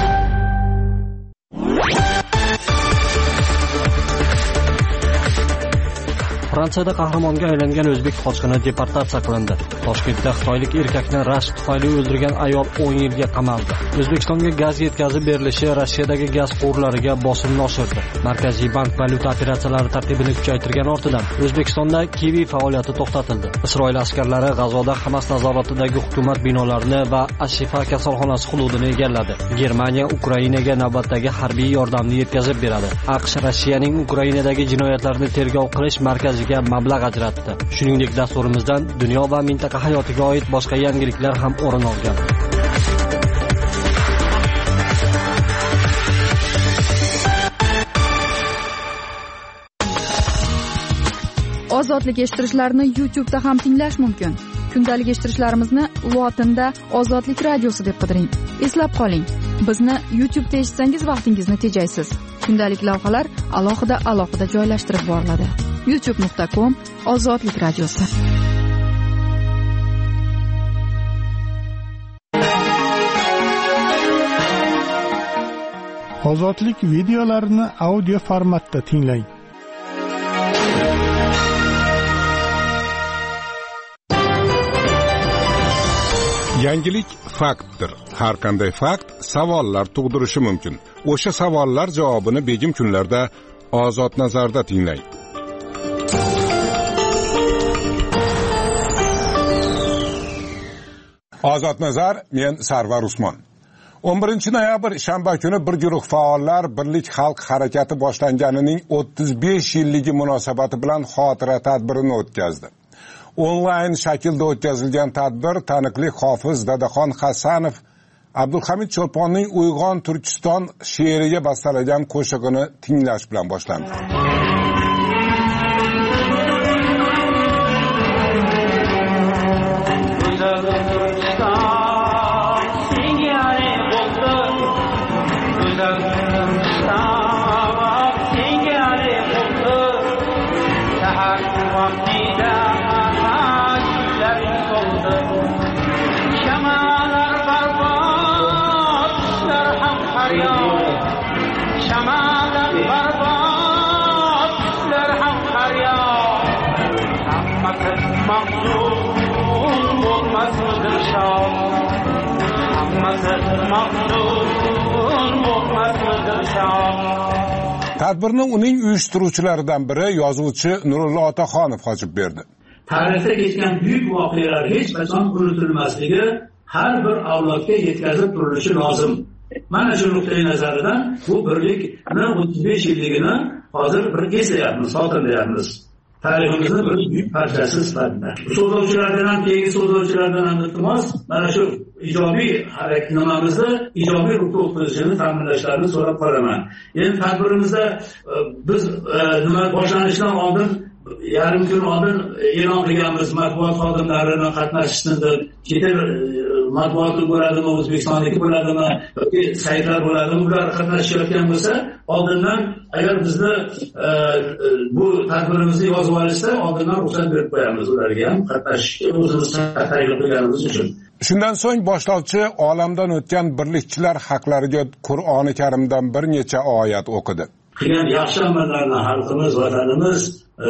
Fransiyada qahramonga aylangan o'zbek qochqini deportatsiya qilindi. Toshkentda xitoylik erkakni rashk tufayli o'ldirgan ayol 10 yilga qamaldi. O'zbekistonga gaz yetkazib berilishi Rossiyadagi gaz quvurlariga bosimni oshirdi. Markaziy bank valyuta operatsiyalari tartibini kuchaytirgan ortidan O'zbekistonda kivi faoliyati to'xtatildi. Isroil askarlari G'azoda Hamas nazoratidagi hukumat binolarini va Ashifa kasalxonasi hududini egalladi. Germaniya Ukrainaga navbatdagi harbiy yordamni yetkazib beradi. AQSh Rossiyaning Ukrainadagi jinoyatlarni tergov qilish markaziga mablag' ajratdi. Shuningdek, dasturimizdan dunyo va mintaqa hayotiga oid boshqa yangiliklar ham o'rin olgan. Ozodlik eshittirishlarni YouTube'da ham tinglash mumkin. Kundalik eshittirishlarimizni lotinda Ozodlik radiosi deb qidiring. Eslab qoling, bizni YouTube'da eshitsangiz vaqtingizni tejaysiz. Kundalik lavhalar alohida joylashtirib boriladi. youtube.com Ozodlik radiosi. Ozodlik videolarini audio formatda tinglang. Yangilik faktdir. Har qanday fakt savollar tug'dirishi mumkin. O'sha savollar javobini begim kunlarda Ozod nazarda tinglang. Ozod nazar, men Sarvar Usmon. 11 noyabr shanba kuni bir guruh faollar Birlik xalq harakati boshlanganining 35 yilligi munosabati bilan xotira tadbirini o'tkazdi. Onlayn shaklda o'tkazilgan tadbir taniqli hofiz Dadaxon Hasanov Abdulhamid Cho'lponning Uyg'on Turkiston she'riga bastalagan qo'shig'ini tinglash bilan boshlandi. Tadbirni uning uyushtiruvchilaridan biri yozuvchi Nurullo Otaxonov ochib berdi. Tarixda kechgan buyuk voqealar hech qachon unutilmasligi, har bir avlodga yetkazib turilishi lozim. Mana shu nuqtai nazaridan bu birlikni 35 yilligini hozir bir eslayapmiz, xotirlayapmiz. Tariximizni bir buyuk parchasi sifatida. So'zlovchilardan ham, keyingi so'zlovchilardan ham iltimos, mana shu ijobiy harakatnomamizni ijobiy huquq o'zini ta'minlashlarini so'rab qolaman. Endi tadbirimizda biz nima boshlanishidan oldin yarim kun oldin e'lon qilganmiz, matbuot xodimlarining qatnashishini, chet el matbuoti bo'ladimi, O'zbekistonniki bo'ladimi yoki saytlar bo'ladimi, ular qatnashayotgan bo'lsa, oldindan agar bizni bu tadbirimizni yozib olishsa, oldindan ruxsat berib qo'yamiz ularga ham qatnashishga, o'zimiz tayyorlab qo'yganimiz uchun. Shundan so'ng boshlovchi olamdan o'tgan birlikchilar haqlariga Qur'oni Karimdan bir necha oyat o'qidi. Qilgan yaxshi amallarni xalqimiz, vatanimiz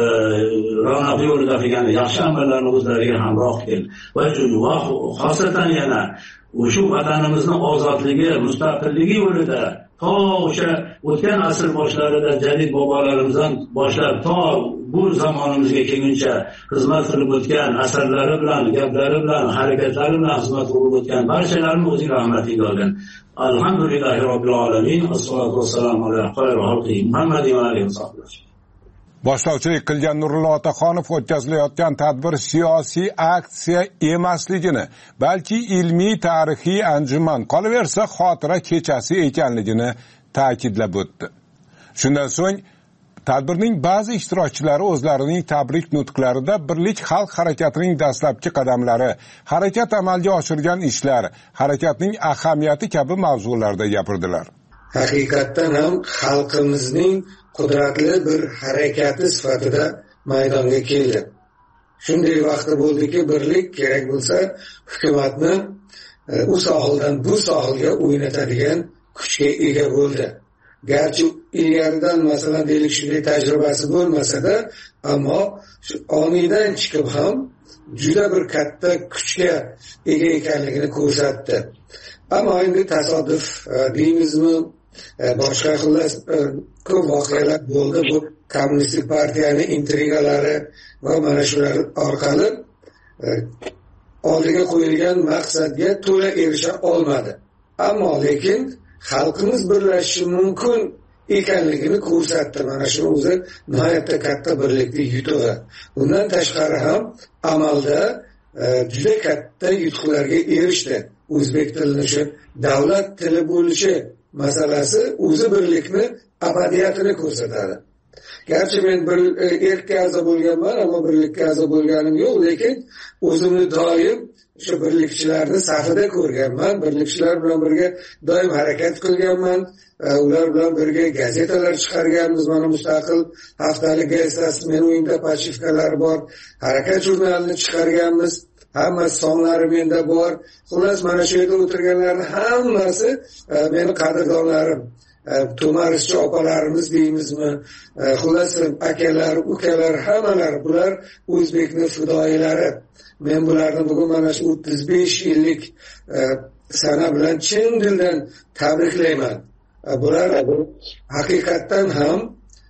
ronaq yo'lida qilgan yaxshi amallarni o'zlariga hamroh qilgan va xosatan yana o'sha vatanimizni ozodligi, mustaqilligi yo'lida to o'sha o'tgan asr boshlarida jadid bobolarimizdan boshlab to bu zamonimizga kelguncha xizmat qilib o'tgan asarlari bilan, gaplari bilan, harakatlari bilan xizmat qilib o'tgan barchalarni o'zining rahmatiga olgan. Alhamdulillahi robbil alamin. Assolatu vassalamu ala xayri xalqi Muhammadin va alihi vasallam. Boshlovchilik qilgan Nurullo Otaxonov o'tkazilayotgan tadbir siyosiy aksiya emasligini, balki ilmiy tarixiy anjuman, qolaversa xotira kechasi ekanligini ta'kidlab o'tdi. Shundan so'ng tadbirning ba'zi ishtirokchilari o'zlarining tabrik nutqlarida Birlik xalq harakatining dastlabki qadamlari, harakat amalga oshirgan ishlar, harakatning ahamiyati kabi mavzularda gapirdilar. Haqiqatdan ham xalqimizning qudratli bir harakati sifatida maydonga keldi. Shunday vaqti bo'ldiki, birlik kerak bo'lsa, hukumatni u sohildan bu sohilga o'ynatadigan kuchga ega bo'ldi. Garchi ilgaridan masalan deylik shunday tajribasi bo'lmasa-da, ammo shu oniydan chiqib ham juda bir katta kuchga ega ekanligini ko'rsatdi. Ammo endi tasodif deymizmi, boshqa xillas ko'p voqealar bo'ldi. Bu kommunistik partiyaning intrigalari va mana shular orqali oldiga qo'yilgan maqsadga to'la erisha olmadi. Ammo lekin xalqimiz birlashishi mumkin ekanligini ko'rsatdi. Mana shu o'zi nihoyatda katta birlikning yutug'i. Bundan tashqari ham amalda juda katta yutuqlarga erishdi. O'zbek tilining shu davlat tili bo'lishi masalasi o'zi birlikni abadiyatini ko'rsatadi. Garchi men bir erkka a'zo bo'lganman, ammo birlikka a'zo bo'lganim yo'q, lekin o'zimni doim shu birlikchilarni safida ko'rganman. Birlikchilar bilan birga doim harakat qilganman. Ular bilan birga gazetalar chiqarganmiz. Mana mustaqil haftalik gazetasi meni uyimda pachivkalar bor. Harakat jurnalini chiqarganmiz. Hamma sonlari menda bor. Xullas mana shu yerda o'tirganlarning hammasi meni qadrdonlarim. To'marischi opalarimiz deymizmi, xullas akalar, ukalar, hammalar bular O'zbekning fidoyilari. Men bularni bugun mana shu 35 yillik sana bilan chin dildan tabriklayman. Bular haqiqatdan ham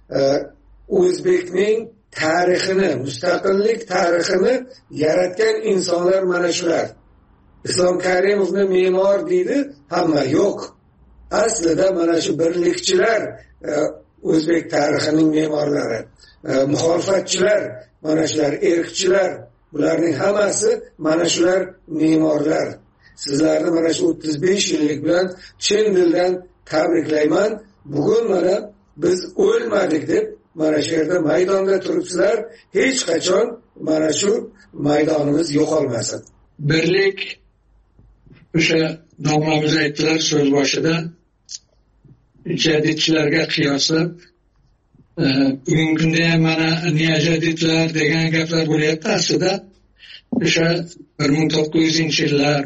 O'zbekning tarixini, mustaqillik tarixini yaratgan insonlar mana shular. Islom Karimovni me'mor deydi, hamma yo'q. Aslida mana shu birlikchilar O'zbek tarixining me'morlari, muxolifatchilar, mana shular erkchilar, bularning hammasi mana shular me'morlar. Sizlarni mana shu 35 yillik bilan chin dildan tabriklayman. Bugun mana biz o'lmadik deb mana shu yerda maydonda turibsizlar. Hech qachon mana shu maydonimiz yo'qolmasin. Birlik o'sha nomimiz aytdilar so'z boshida, jadidchilarga qiyoslab bugungi kunda ham mana niya jadidlar degan gaplar bo'lyapti. Aslida o'sha 1900-yillar,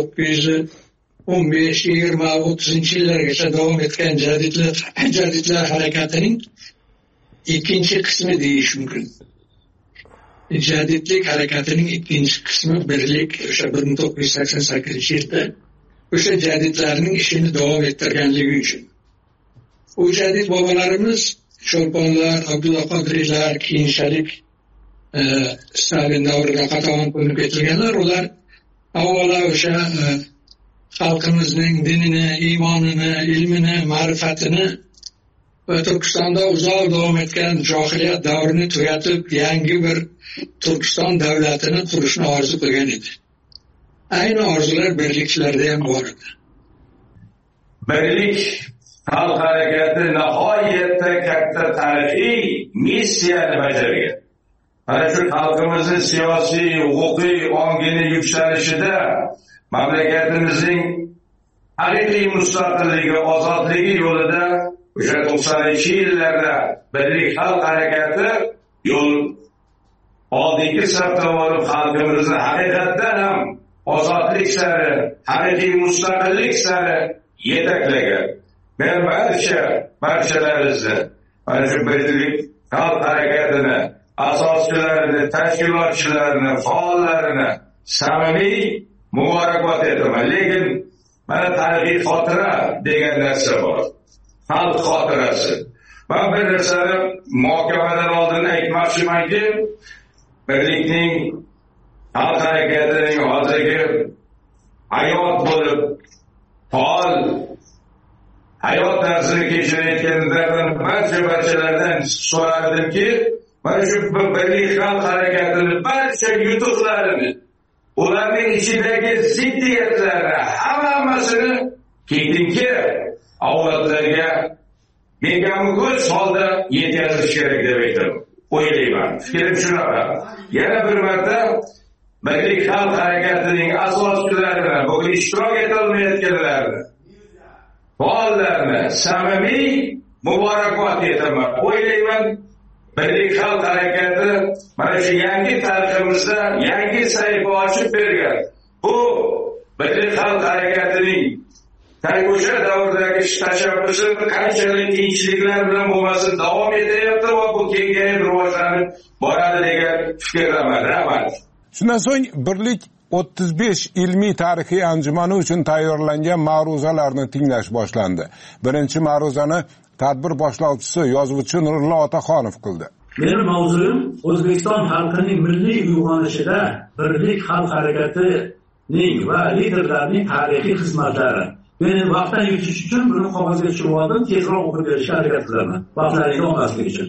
1915, 20, 30-yillargacha davom etgan jadidlar harakatining ikkinchi qismi deyish mumkin. Jadidlik harakatining ikkinchi qismi birlik o'sha 1988-yilda o'sha jadidlarning ishini davom ettirganligi uchun. U jadid bobolarimiz Cho'lponlar, Abdulla Qodiriylar, keyinchalik Stalin davrida qatag'on qo'yib ketilganlar, ular avvalo o'sha xalqimizning dinini, iymonini, ilmini, ma'rifatini va Turkistonda uzoq davom etgan johiliyat davrini tugatib, yangi bir Turkiston davlatini qurishni orzu qilgan edi. Ayni orzular birlikchilarda ham bor edi. Birlik xalq harakati nihoyatda katta tarixiy missiyani bajargan. Mana shu xalqimizning siyosiy, huquqiy ongini yuksalishida mamlakatimizning haqiqiy mustaqilligi, ozodligi yo'lida o'sha 90-yillarda birlik xalq harakati yo'l oldingi safda borib xalqimizni haqiqatdan ham ozodlik sari, haqiqiy mustaqillik sari yetaklagan. Men barchalarimizni mana shu birlik xalq harakatini asoschilarini, tashkilotchilarini, faollarini samimiy muborakbod etaman. Lekin mana tarixiy xotira degan narsa bor. Xalq xotirasi. Men bir narsani muhokamadan oldin aytmoqchimanki, birlikning xalq harakatining hozirgi hayot bo'lib, faol hayot tarzini kechirayotganlardan barchalardan so'radimki, mana shu birlik xalq harakatini barcha yutuqlarini, ularning ichidagi ziddiyatlarni hammasini ketinki avlodlarga begami ko'z holda yetkazish kerak deb aytaman. O'ylayman. Fikrim shunaqa. Yana bir marta birlik xalq harakatining asoschilariga, bugun ishtirok etolmayotganlarni, faollarni samimiy muborakbod etaman. O'ylayman, birlik xalq harakati mana shu yangi tariximizda yangi sahifa ochib bergan. Bu birlik xalq harakatining o'sha davrdagi tashabbusi qanchalik qiyinchiliklar bilan bo'lmasin davom etyapti va bu kengayib rivojlanib boradi degan fikrdaman. Rahmat. Shundan so'ng birlik 35 ilmiy tarixiy anjumani uchun tayyorlangan ma'ruzalarni tinglash boshlandi. Birinchi ma'ruzani tadbir boshlovchisi yozuvchi Nurullo Otaxonov qildi. Mening mavzum O'zbekiston xalqining milliy uyg'onishida birlik xalq harakatining va liderlarining tarixiy xizmatlari. Men vaqtdan yutish uchun buni qog'ozga tushirib oldim, tezroq o'qib berishga harakat qilaman. Vaqtlaringiz olmaslik uchun.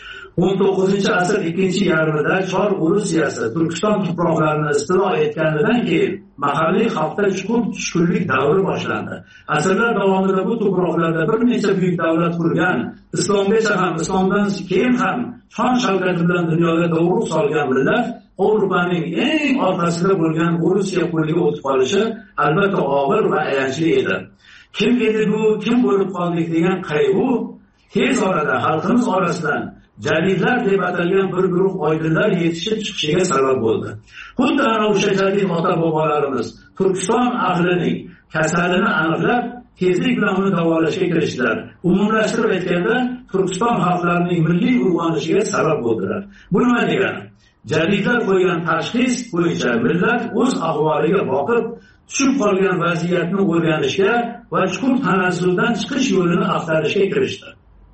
19-asr ikkinchi yarmida Chor Rusiyasi Turkiston tuproqlarini istilo etganidan keyin mahalliy xalqda chuqur tushkunlik davri boshlandi. Asrlar davomida bu tuproqlarda bir necha buyuk davlat qurgan, islomgacha ham, islomdan keyin ham shon shavkati bilan dunyoga do'ruq solgan millat Avropaning eng orqasida bo'lgan Rusiya qo'liga o'tib qolishi albatta og'ir va ayanchli edi. Kim edi bu, kim bo'lib qoldik degan qayg'u tez orada xalqimiz orasidan jadidlar deb atalgan bir guruh oydinlar yetishib chiqishiga sabab bo'ldi. Xuddi ana o'sha jadid ota-bobolarimiz Turkiston ahlining kasalini aniqlab, tezlik bilan uni davolashga kirishdilar. Umumlashtirib aytganda, Turkiston xalqlarining milliy uyg'onishiga sabab bo'ldilar. Bu nima degani? Jadidlar qo'ygan tashxis bo'yicha millat o'z ahvoliga boqib, tushib qolgan vaziyatni o'rganishga va chuqur tanazzuldan chiqish yo'lini axtarishga kirishdi.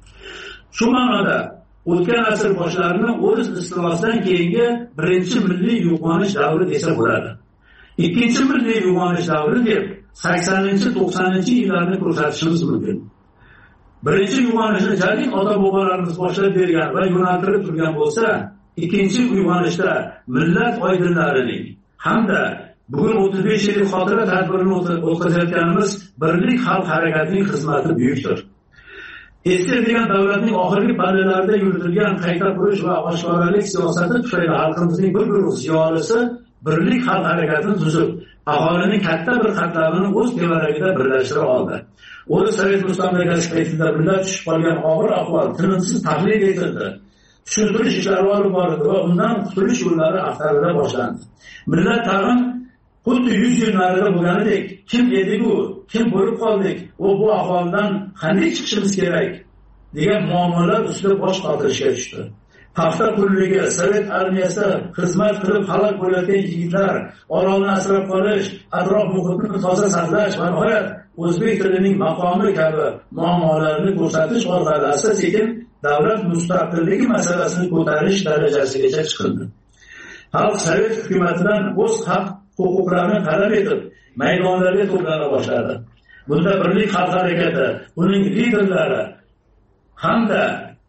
Shu ma'noda o'tgan asr boshlarini o'z istilosidan keyingi birinchi milliy uyg'onish davri desa bo'ladi. Ikkinchi milliy uyg'onish davri deb 80-90-yillarni ko'rsatishimiz mumkin. Birinchi uyg'onishni jadid ota-bobolarimiz boshlab bergan va yo'naltirib turgan bo'lsa, ikkinchi uyg'onishda millat oydinlarining hamda bugun 35 yillik xotira tadbirini o'tkazayotganimiz birlik xalq harakatining xizmati buyukdir. Eski degan davlatning oxirgi pallalarida yuritilgan qayta qurish va oshkoralik siyosati tufayli xalqimizning bir guruh ziyolisi birlik xalq harakatini tuzib, aholining katta bir qatlamini o'z tevaragida birlashtira oldi. O'z Sovet mustamlakasi paytida millat tushib qolgan og'ir ahvol tinimsiz tahlil etildi. Tushuntirish ishlari olib borildi va undan qutulish yo'llari axtarila boshlandi. Millat tag'in xuddi 100 yil narida bo'lganidek, kim edik u, kim bo'lib qoldik, va bu ahvoldan qanday chiqishimiz kerak degan muammolar ustida bosh qotirishga tushdi. Paxta qulligi, Sovet armiyasida xizmat qilib halok bo'layotgan yigitlar, orolni asrab qolish, atrof muhitni toza saqlash va nihoyat o'zbek tilining maqomi kabi muammolarni ko'rsatish orqali asta-sekin davlat mustaqilligi masalasini ko'tarish darajasigacha chiqildi. Xalq Sovet hukumatidan o'z haq huquqlarini talab etib, maydonlarga to'plana boshladi. Bunda birlik xalq harakati, uning liderlari hamda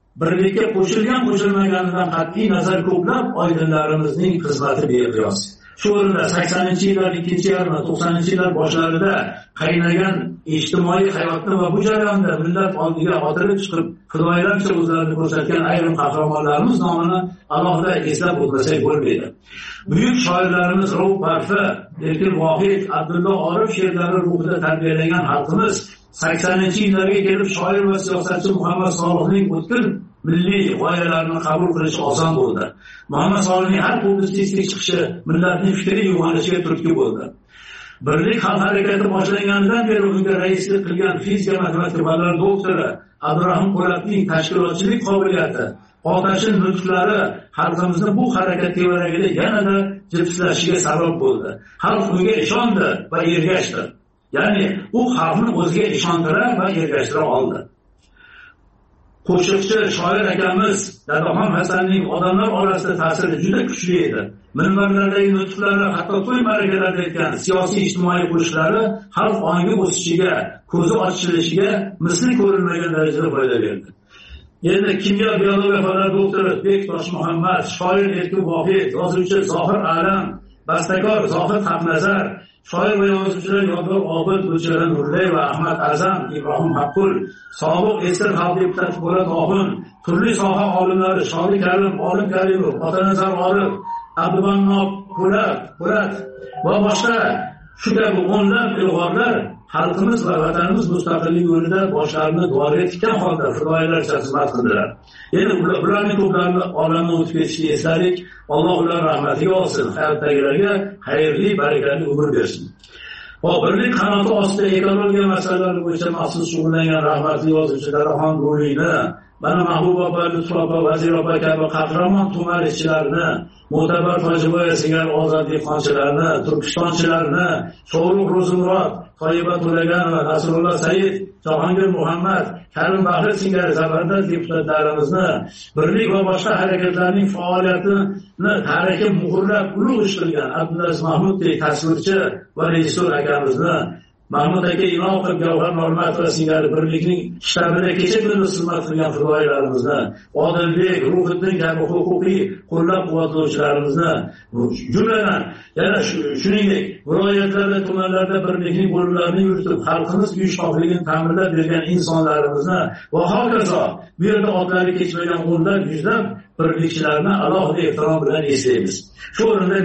birlikka qo'shilgan-qo'shilmaganidan qat'iy nazar ko'plab oydinlarimizning xizmati beqiyos. Shu o'rinda 80-yillar ikkinchi yarmi, 90-yillar boshlarida qaynagan ijtimoiy hayotni va bu jarayonda millat oldiga otilib chiqib, fidoyilarcha o'zlarini ko'rsatgan ayrim qahramonlarimiz nomini alohida eslab o'tmasak bo'lmaydi. Buyuk shoirlarimiz Rauf Barfi, Erkin Vohid, Abdulla Orif she'rlari ruhida tarbiyalangan xalqimiz 80-yillarga kelib shoir va siyosatchi Muhammad Solihning o'tkir milliy g'oyalarini qabul qilish oson bo'ldi. Muhammad Solihning har publitsistik chiqishi millatning fikriy uyg'onishiga turtki bo'ldi. Birlik xalq harakati boshlanganidan beri unga raislik qilgan fizika matematika fanlari doktori Abdurahim Po'latning tashkilotchilik qobiliyati, otashin nutqlari xalqimizni bu harakat tevaragida yanada jipslashiga sabab bo'ldi. Xalq unga ishondi va ergashdi. Ya'ni u xalqni o'ziga ishontirar va ergashtira oldi. Qo'shiqchi, shoir akamiz Dadaxon Hasanning odamlar orasida ta'siri juda kuchli edi. Minbarlardagi nutqlari, hatto to'y ma'rakalarda aytgan siyosiy ijtimoiy qo'shiqlari xalq ongi o'sishiga, ko'zi ochilishiga misli ko'rilmagan darajada foyda berdi. Endi kimyo biologiya fanlari doktori Bek Toshmuhammad, shoir Erkin Vohid, yozuvchi Zohir Alam, bastakor Zohir Haqnazar, shoir va yozuvchilar Yodgor Obid, Gulchehra Nurli va Ahmad Azam, Ibrohim Haqqul, sobiq Esir xalq deputati Po'lat Oxun, turli soha olimlari Shodi Karim, Olim Karimov, Otanazar Orif, Abdumannob Po'lat va boshqa shu kabi o'nlab ilg'orlar xalqimiz va vatanimiz mustaqillik yo'lida boshlarini duoga tikkan holda fidoyilarcha xizmat qildilar. Endi ularning ko'plarini olamdan o'tib ketishni esladik. Alloh ular rahmatiga olsin, hayotdagilarga xayrli, barakali umr bersin. Birlik qanoti ostida ekologiya masalalari bo'yicha maxsus shug'ullangan rahmatli yozuvchi Dadaxon G'uliyni, mana Mahbuba opa, Lutfa opa, Vazir opa kabi qahramon tuman ishchilarini, Mo'tabar Tojiboya singari ozodlik qonchilarini, turkistonchilarni, Sho'ruq Ro'zimurod, Toyiba To'laganova, Nasrulloh Said, Jahongir Muhammad, Karim Bahri singari zabardast deputatlarimizni, birlik va boshqa harakatlarning faoliyatini tarixga muhrlab ulug' ish qilgan Abdulaziz Mahmuddek tasvirchi va rejissyor akamizni, Mahmud aka Inoqov, Gavhar Normatova singari birlikning shtabida kecha kunduz xizmat qilgan fidoyilarimizni, Odilbek, Ruhiddin kabi huquqiy qo'llab-quvvatlovchilarimizni, jumladan yana shuningdek viloyatlarda, tumanlarda birlikning bo'limlarini yuritib, xalqimiz uyushmoqligini ta'minlab bergan insonlarimizni va hokazo bu yerda otlari kechmagan o'nlab, yuzlab birlikchilarni alohida ehtirom bilan eslaymiz. Shu o'rinda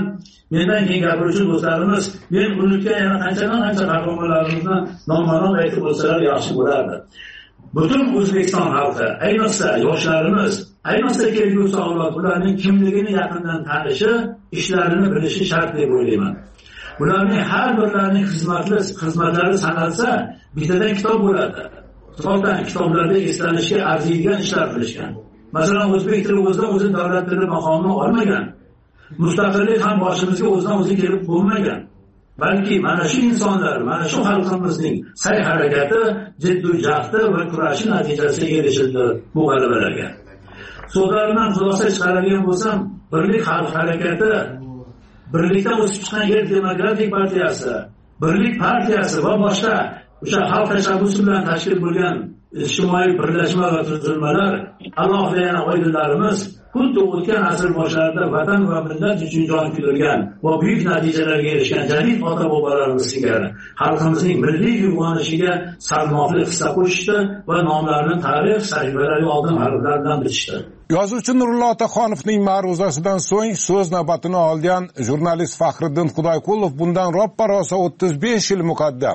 mendan keyin gapiruvchi do'stlarimiz, men unutgan yana qancha qahramonlarimizni nomma-nom aytib o'tsalar yaxshi bo'lardi. Butun O'zbekiston xalqi, ayniqsa yoshlarimiz, ayniqsa kelgusi avlod ularning kimligini yaqindan tanishi, ishlarini bilishi shart deb o'ylayman. Ularning har birlarining xizmatlari sanalsa, bittadan kitob bo'ladi. Kitoblarda eslanishga arziydigan ishlar qilishgan. Masalan, o'zbek tili o'zi davlat tili maqomini olmagan. Mustaqillik ham boshimizga o'zidan-o'zi kelib bo'lmagan. Balki mana shu insonlar, mana shu xalqimizning sa'y-harakati, jiddiy-jahdi va kurashi natijasida erishildi bu g'alabalarga. So'zlarimdan xulosa chiqaradigan bo'lsam, birlik xalq harakati, birlikdan o'sib chiqqan Yer demokratik partiyasi, birlik partiyasi va boshqa o'sha xalq tashabbusi bilan tashkil bo'lgan ijtimoiy birlashma va tuzilmalar, alohida yana oydinlarimiz xuddi o'tgan asr boshlarida vatan va millat uchun jon kuydirgan va buyuk natijalarga erishgan jadid ota-bobolarimiz singari xalqimizning milliy uyg'onishiga salmoqli hissa qo'shishdi va nomlarini tarix sahifalari oldin harflardan bitishdi. Yozuvchi Nurullo Otaxonovning ma'ruzasidan so'ng so'z navbatini olgan jurnalist Faxriddin Xudoyqulov bundan roppa-rosa 35 yil muqaddam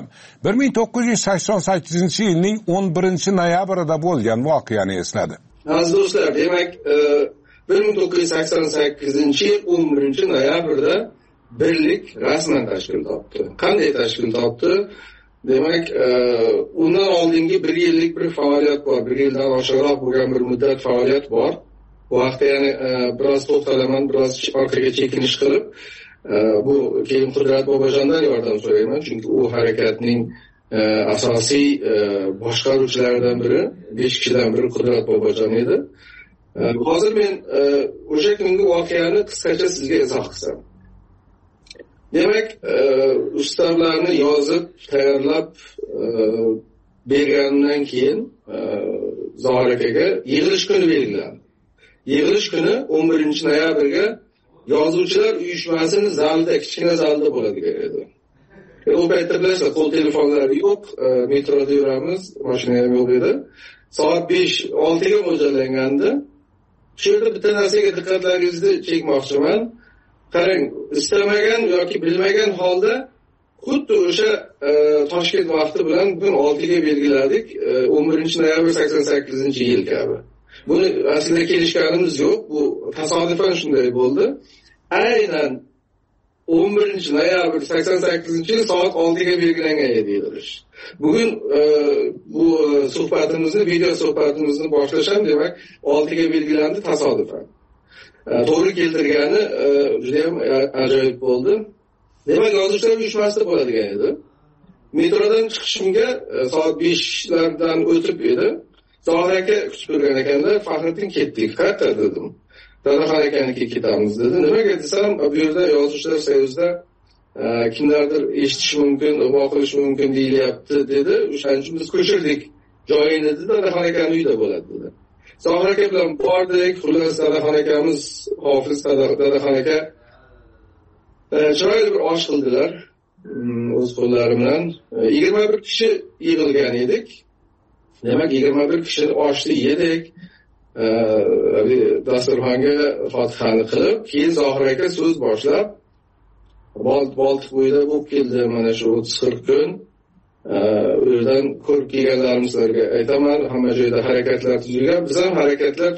1988-yilning 11-noyabrida bo'lgan voqeani esladi. Aziz do'stlar, demak 1988-yil 11-noyabrda birlik rasman tashkil topdi. Qanday tashkil topdi? Demak, undan oldingi 1 yillik bir faoliyat bor, 1 yildan oshiqroq bo'lgan bir muddat faoliyat bor. Bu vaqtda yana biroz to'xtalaman, biroz orqaga chekinish qilib, bu keyin Qudrat Bobojondan yordam so'rayman, chunki u harakatning asosiy boshqaruvchilaridan biri, 5 kishidan biri Qudrat Bobojon edi. Hozir men o'sha kungi voqeani qisqacha sizga izoh qilsam. Demak, ustavlarni yozib, tayyorlab bergandan keyin Zohir akaga yig'ilish kuni belgilandi. Yig'ilish kuni 11-noyabrga yozuvchilar uyushmasini zalda, kichkina zalda bo'ladigan edi. U paytda bilasizlar, qo'l telefonlari yo'q, metroda yuramiz, mashina ham yo'q edi. Soat 5-6 ga mo'ljallangandi. Shu yerda bitta narsaga diqqatlaringizni chekmoqchiman. Qarang, istamagan yoki bilmagan holda xuddi o'sha Toshkent vaqti bilan bugun 6 ga belgiladik, 11-noyabr 88-yil kabi. Buni aslida kelishganimiz yo'q, bu tasodifan shunday bo'ldi. Aynan 11-noyabr 88-yil soat 6 ga belgilangan edi yig'ilish. Bugun bu suhbatimizni, video suhbatimizni boshlasham, demak 6 ga belgilandi tasodifan. To'g'ri keltirgani juda ham ajoyib bo'ldi. Demak, yozuvchilar uyushmasida bo'ladigan edi. Metrodan chiqishimga soat 5 lardan o'tib edi. Zohir aka kutib turgan ekanlar, Faxriddin ketdik, qayerda dedim. Dadaxon akanikiga ketamiz dedi. Nimaga desam, bu yerda yozuvchilar soyuzida kimlardir eshitish mumkin, o'qish mumkin deyilyapti dedi. O'shaning uchun biz ko'chirdik. Joyini dedi, Dadaxon akani uyda bo'ladi dedi. Zohir aka bilan bordik, xullas Dadaxon akamiz, Hofiz Dadaxon aka chiroyli bir osh qildilar o'z qo'llari bilan. 21 kishi yig'ilgan edik. Demak, 21 kishi oshni yedik. Dasturxonga Fotihani qilib, keyin Zohir aka so'z boshlab, Boltiq bo'yida bo'lib keldi mana shu 30-40 kun. U yerdan ko'rib kelganlarimizlarga aytaman, hamma joyda harakatlar tuzilgan. Biz ham harakatlar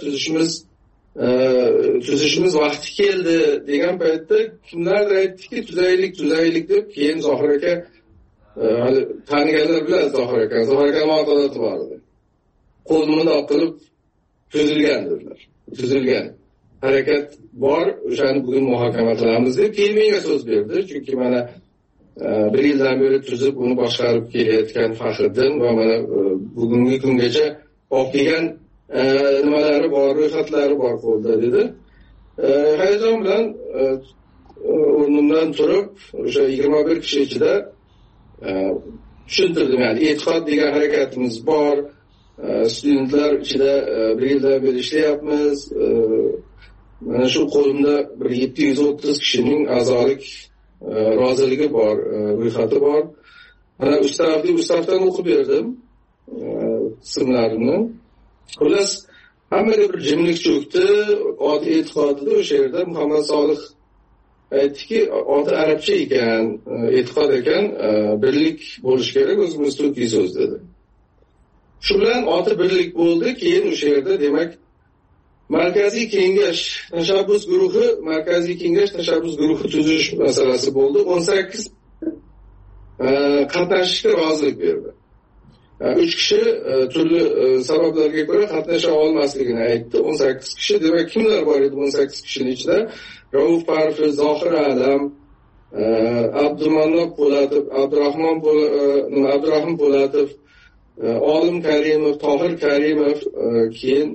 tuzishimiz vaqti keldi degan paytda kimlardir aytdiki, tuzaylik deb, keyin Zohir aka taniganlar biladi Zohir aka odati bor edi. Qo'lni mundoq qilib tuzilgan dedilar. Tuzilgan. Harakat bor, o'shani bugun muhokama qilamiz deb keyin menga so'z berdi. Chunki mana 1 yildan beri tuzib uni boshqarib kelayotgan Faxriddin va mana bugungi kungacha olib kelgan nimalari bor, ro'yxatlari bor qo'lda dedi. Hayajon bilan o'rnimdan turib, o'sha 21 kishi ichida tushuntirdim, ya'ni e'tiqod degan harakatimiz bor. Studentlar ichida 1 yildan beri ishlayapmiz. Mana shu qo'limda bir 730 kishining a'zolik roziligi bor, ro'yxati bor. Mana ustavdan o'qib berdim ismlarini. Xullas, hammaga bir jimlik cho'kdi. Oti e'tiqodida o'sha yerda Muhammad Solih aytdiki, oti arabcha ekan, e'tiqod ekan, birlik bo'lish kerak, o'zimiz turkiy so'z dedi. Shu bilan oti birlik bo'ldi. Keyin o'sha yerda demak Markaziy kengash tashabbus guruhi tuzish masalasi bo'ldi. 18 qatnashishga rozilik berdi. 3 kishi turli sabablarga ko'ra qatnasha olmasligini aytdi. 18 kishi, demak kimlar bor edi 18 kishining ichida? Rauf Parfiz, Zohir Adam, Abdumannob Po'latov, Abdurahmon Po'latov, Olim Karimov, Tohir Karimov, keyin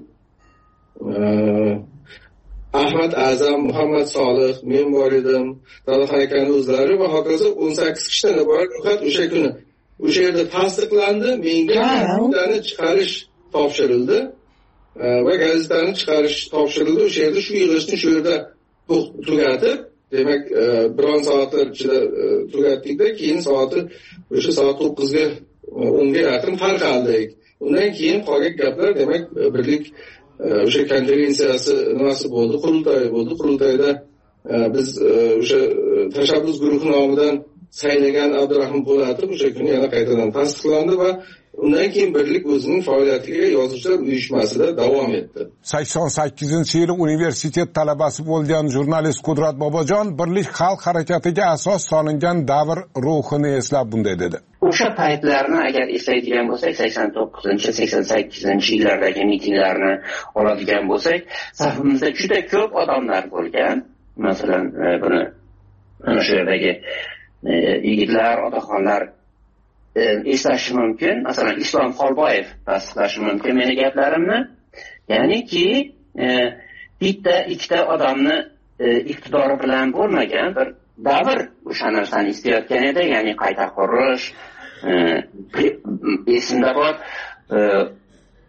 Ahmad Azam, Muhammad Solih, men bor edim, Dadaxon akaning o'zlari va hokazo 18 kishidan iborat ro'yxat o'sha kuni o'sha yerda tasdiqlandi. Menga gazetani chiqarish topshirildi va gazetani chiqarish topshirildi. O'sha yerda shu yig'ilishni shu yerda tugatib, demak biron soatlar ichida tugatdikda, keyin soati o'sha soat 9 ga 10 ga yaqin tarqaldik. Undan keyin qolgan gaplar demak birlik o'sha konferensiyasi nimasi bo'ldi, qurultoy bo'ldi. Qurultoyda biz o'sha tashabbus guruhi nomidan saylagan Abdurahmon Po'latov o'sha kuni yana qaytadan tasdiqlandi va undan keyin birlik o'zining faoliyatiga yozuvchilar uyushmasida davom etdi. 88-yil universitet talabasi bo'lgan jurnalist Qudrat Bobojon birlik xalq harakatiga asos solingan davr ruhini eslab bunday dedi. O'sha paytlarni agar eslaydigan bo'lsak, 89-88-yillardagi mitinglarni oladigan bo'lsak, safimizda juda ko'p odamlar bo'lgan. Masalan, buni ana shu yerdagi yigitlar, otaxonlar eslashi mumkin. Masalan, Islom Xolboyev tasdiqlashi mumkin meni gaplarimni. Ya'niki bitta ikkita odamni iqtidori bilan bo'lmagan bir davr o'sha narsani istayotgan edi, ya'ni qayta qurish. Esimda bor,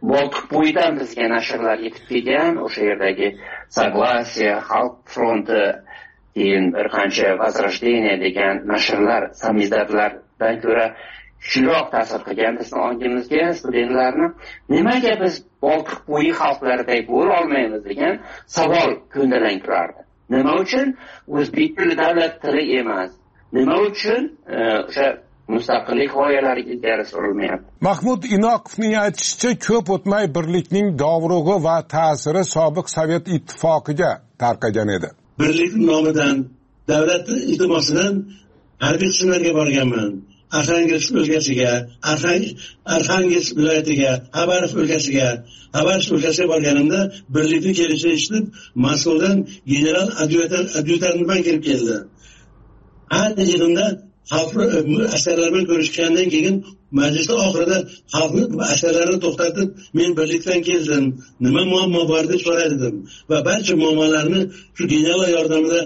Boltiq bo'yidan bizga nashrlar yetib kelgan, o'sha yerdagi Soglasiya, Xalq fronti, keyin bir qancha Возрождение degan nashrlar samizdatlardan ko'ra kuchliroq ta'sir qilgan bizni ongimizga, studentlarni. Nimaga biz Boltiq bo'yi xalqlaridek bo'la olmaymiz degan savol ko'ndalang turardi. Nima uchun o'zbek tili davlat tili emas? Nima uchun o'sha mustaqillik g'oyalari ilgari surilmayapti? Mahmud Inoqovning aytishicha, ko'p o'tmay birlikning dovrug'i va ta'siri sobiq Sovet ittifoqiga tarqagan edi. Birlik nomidan, davlat iltimosidan harbiy qismlarga borganman. Arxangelsk o'lkasiga, Arxangelsk viloyatiga, Xabarovsk o'lkasiga borganimda birlikni kelishini eshitib, Moskvadan general adyutantiman kelib keldi. Har yig'inda askarlar bilan ko'rishgandan keyin majlisning oxirida xalqni askarlarni to'xtatib, men birlikdan keldim, nima muammo bor deb so'radim va barcha muammolarni shu general yordamida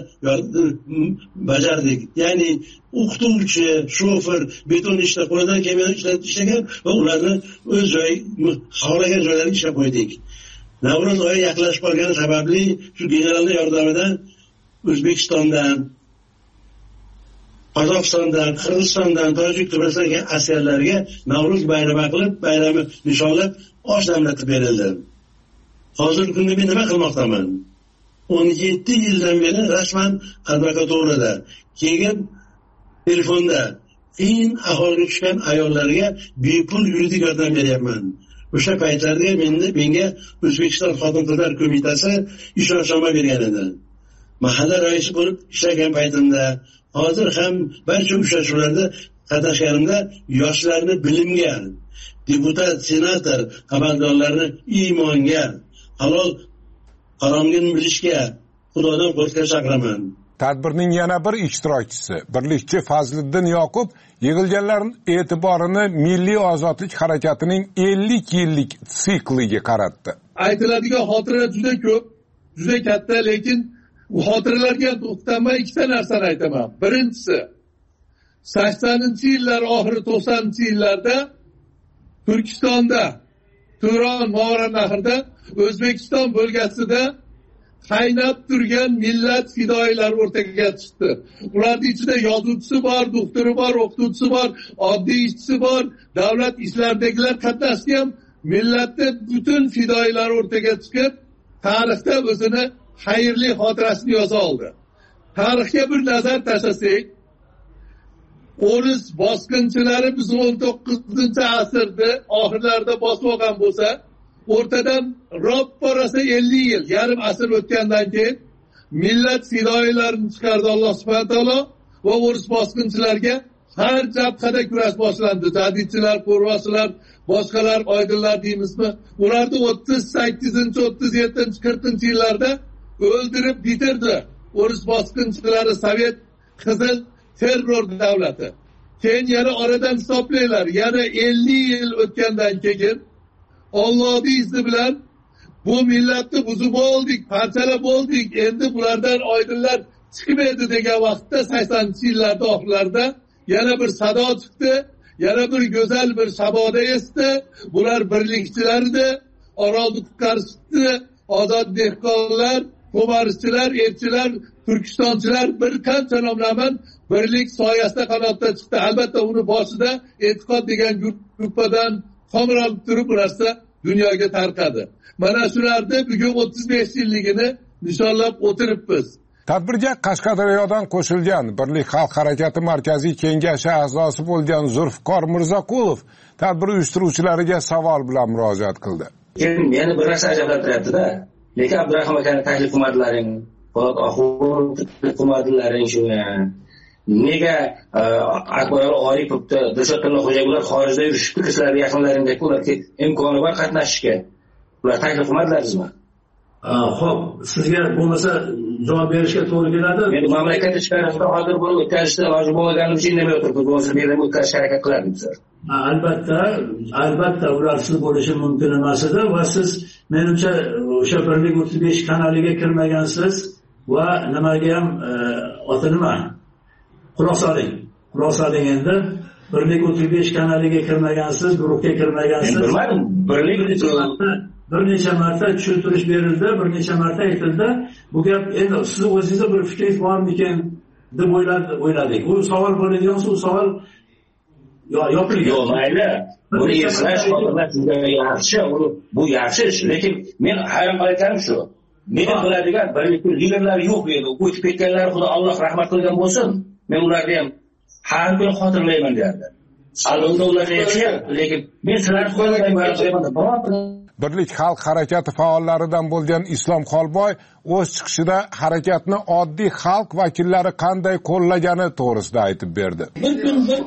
bajardik. Ya'ni o'qituvchi, shofer, beton ishda qo'lidan kelmagan ishlagan va ularni o'z joyi, xohlagan joylarga ishlab qo'ydik. Navro'z oyi yaqinlashib qolgani sababli shu generalning yordamida O'zbekistondan, Qozog'istondan, Qirg'izistondan, Tojik, Turkmanistonga askarlarga Navro'z bayrami qilib, bayramni nishonlab, osh damlatib berildi. Hozirgi kunda men nima qilmoqdaman? 17 yildan beri rasman advokaturada, keyin telefonda qiyin ahvolga tushgan ayollarga bepul yuridik yordam beryapman. O'sha paytlarda menga O'zbekiston Xotin-qizlar qo'mitasi ishonchnoma bergan edi. Mahalla raisi bo'lib ishlagan paytimda, hozir ham barcha uchrashuvlarda qatnashganimda yoshlarni bilimga, deputat, senator, amaldorlarni iymonga, halol haromga bilishga, Xudodan qo'rqishga chaqiraman. Tadbirning yana bir ishtirokchisi, birlikchi Fazliddin Yoqub, yig'ilganlarning e'tiborini Milliy ozodlik harakatining 50 yillik sikliga qaratdi. Aytiladigan xotiralar juda ko'p, juda katta, lekin bu xotiralarga to'xtamay ikkita narsani aytaman. Birinchisi, 80-yillar oxiri 90-yillarda Turkistonda, Turon, Movarounnahrda, O'zbekiston bo'lgasida qaynab turgan millat fidoyilari o'rtaga chiqdi. Ularning ichida yozuvchisi bor, doktori bor, o'qituvchisi bor, oddiy ishchisi bor, davlat ishlaridagilar qatnashdi ham, millatning butun fidoyilari o'rtaga chiqib, tarixda o'zini xayrli xotirasini yoza oldi. Tarixga bir nazar tashlasak, o'ris bosqinchilari biz 19-asrda oxirlarida bosib olgan bo'lsa, o'rtadan ropparasa 50 yil, yarim asr o'tgandan keyin millat fidoyilarini chiqardi Alloh subhanahu va taolo va o'ris bosqinchilarga har jabhada kurash boshlandi. Jadidchilar, qo'rvasilar, boshqalar, oydinlar deymizmi? Ularni 38, 37, 40 yillarda o'ldirib bitirdi. O'ris bosqinchilari Sovet qizil terror davlati. Keyin yana oradan hisoblaylar, yana 50 yil o'tgandan keyin Allohning izni bilan bu millatni buzib oldik, parchalab oldik. Endi bulardan oydinlar chiqmaydi degan vaqtda 80-yillarda oxirlarida yana bir sado chiqdi, yana bir go'zal bir shaboda esdi. Bular birlikchilardi, Orolni qutqarishdi, ozod dehqonlar, qo'marischilar, elchilar, turkistonchilar, bir qancha nomlaman birlik soyasida qanotda chiqdi. Albatta uni boshida e'tiqod degan gruppadan qomrab turib bu narsa dunyoga tarqadi. Mana shularni bugun 35 yilligini nishonlab o'tiribmiz. Tadbirga Qashqadaryodan qo'shilgan Birlik xalq harakati markaziy kengashi a'zosi bo'lgan Zulfiqor Mirzaqulov tadbir uyushtiruvchilariga savol bilan murojaat qildi. Meni bir narsa ajablantiryapti-da. Lekin Abdurahmon akaning taklif qilmadlaring, Po'lat Oxun taklif qilmadlaring shu. Nega Akbar Oripovda, Dilshod Xo'jayev xorijda yurishibdi, sizlarning yaqinlaringdek ularga imkoni bor qatnashishga. Ular taklif qilmadilaringizmi? Xo'p, sizga bo'lmasa javob berishga to'g'ri keladi. Men mamlakat ichkarisida hozir buni o'tkazishda iloji bo'lmaganligi uchun indamay o'tiribmiz. Bo'lsa berib o'tkazishga harakat qilarmiz. Albatta ular siz bo'lishi mumkin emas edi va siz menimcha o'sha Birlik 35 kanaliga kirmagansiz va nimaga ham oti nima? Quloq soling endi. birlik 35 kanaliga kirmagansiz, guruhga kirmagansiz. Bilmadim, birlik bir necha marta tushuntirish berildi, bir necha marta aytildi. Bu gap endi siz o'zingizda bir fikringiz bormikan deb o'yladik. Bu savol bo'ladigan savol yopilgan. Yo'q, mayli. Buni eslash yaxshi, bu yaxshi ish, lekin men hayron qolayotganim shu. Meni biladigan birlik liderlar yo'q edi. O'tib ketganlar Xudo Alloh rahmat qilgan bo'lsin. Men ularni ham har kuni xotirlayman derdi. Albatta ular yaxshi, lekin men sizlarni qo'ymayman. Birlik xalq harakati faollaridan bo'lgan Islom Xolboy o'z chiqishida harakatni oddiy xalq vakillari qanday qo'llagani to'g'risida aytib berdi. Bir kun bir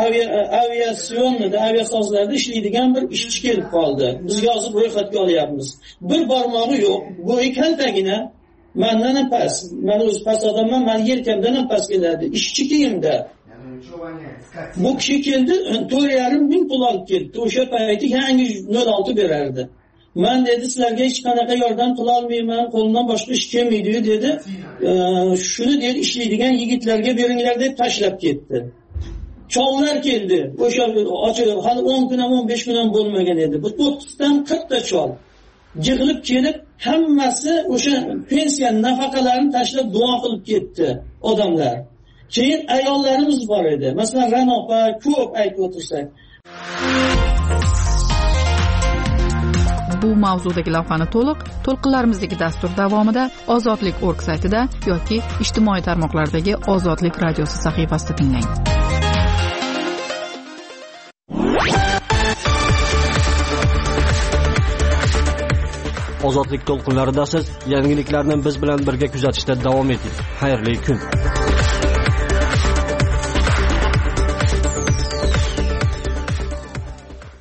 aviasozlarda ishlaydigan bir ishchi kelib qoldi. Bizga hozir ro'yxatga olyapmiz. Bir barmog'i yo'q, bo'yi kaltagina, mendan ham past. Men o'z past odamman, men yelkamdan ham past keladi. Ishchi kiyimda. Bu kishi keldi, 4,5 ming pul olib ketdi. O'sha payti yangi 06 berardi. Men dedi, sizlarga hech qanaqa yordam qila olmayman, qo'limdan boshqa ish kelmaydi dedi. Shuni dedi, ishlaydigan yigitlarga beringlar deb tashlab ketdi. Chollar keldi. O'sha hali 10 kun ham 15 kun ham bo'lmagan edi. Bu 30 dan 40 ta chol yig'ilib kelib, hammasi o'sha pensiya nafaqalarini tashlab duo qilib ketdi odamlar. Keyin ayollarimiz bor edi. Masalan, Ranopa ko'p aytib o'tirsak. Bu mavzudagi lavhani to'lqinlarimizdagi dastur davomida Ozodlik.org saytida yoki ijtimoiy tarmoqlardagi Ozodlik radiosi sahifasida tinglang. Ozodlik to'lqinlarida siz yangiliklarni biz bilan birga kuzatishda davom eting. Xayrli kun.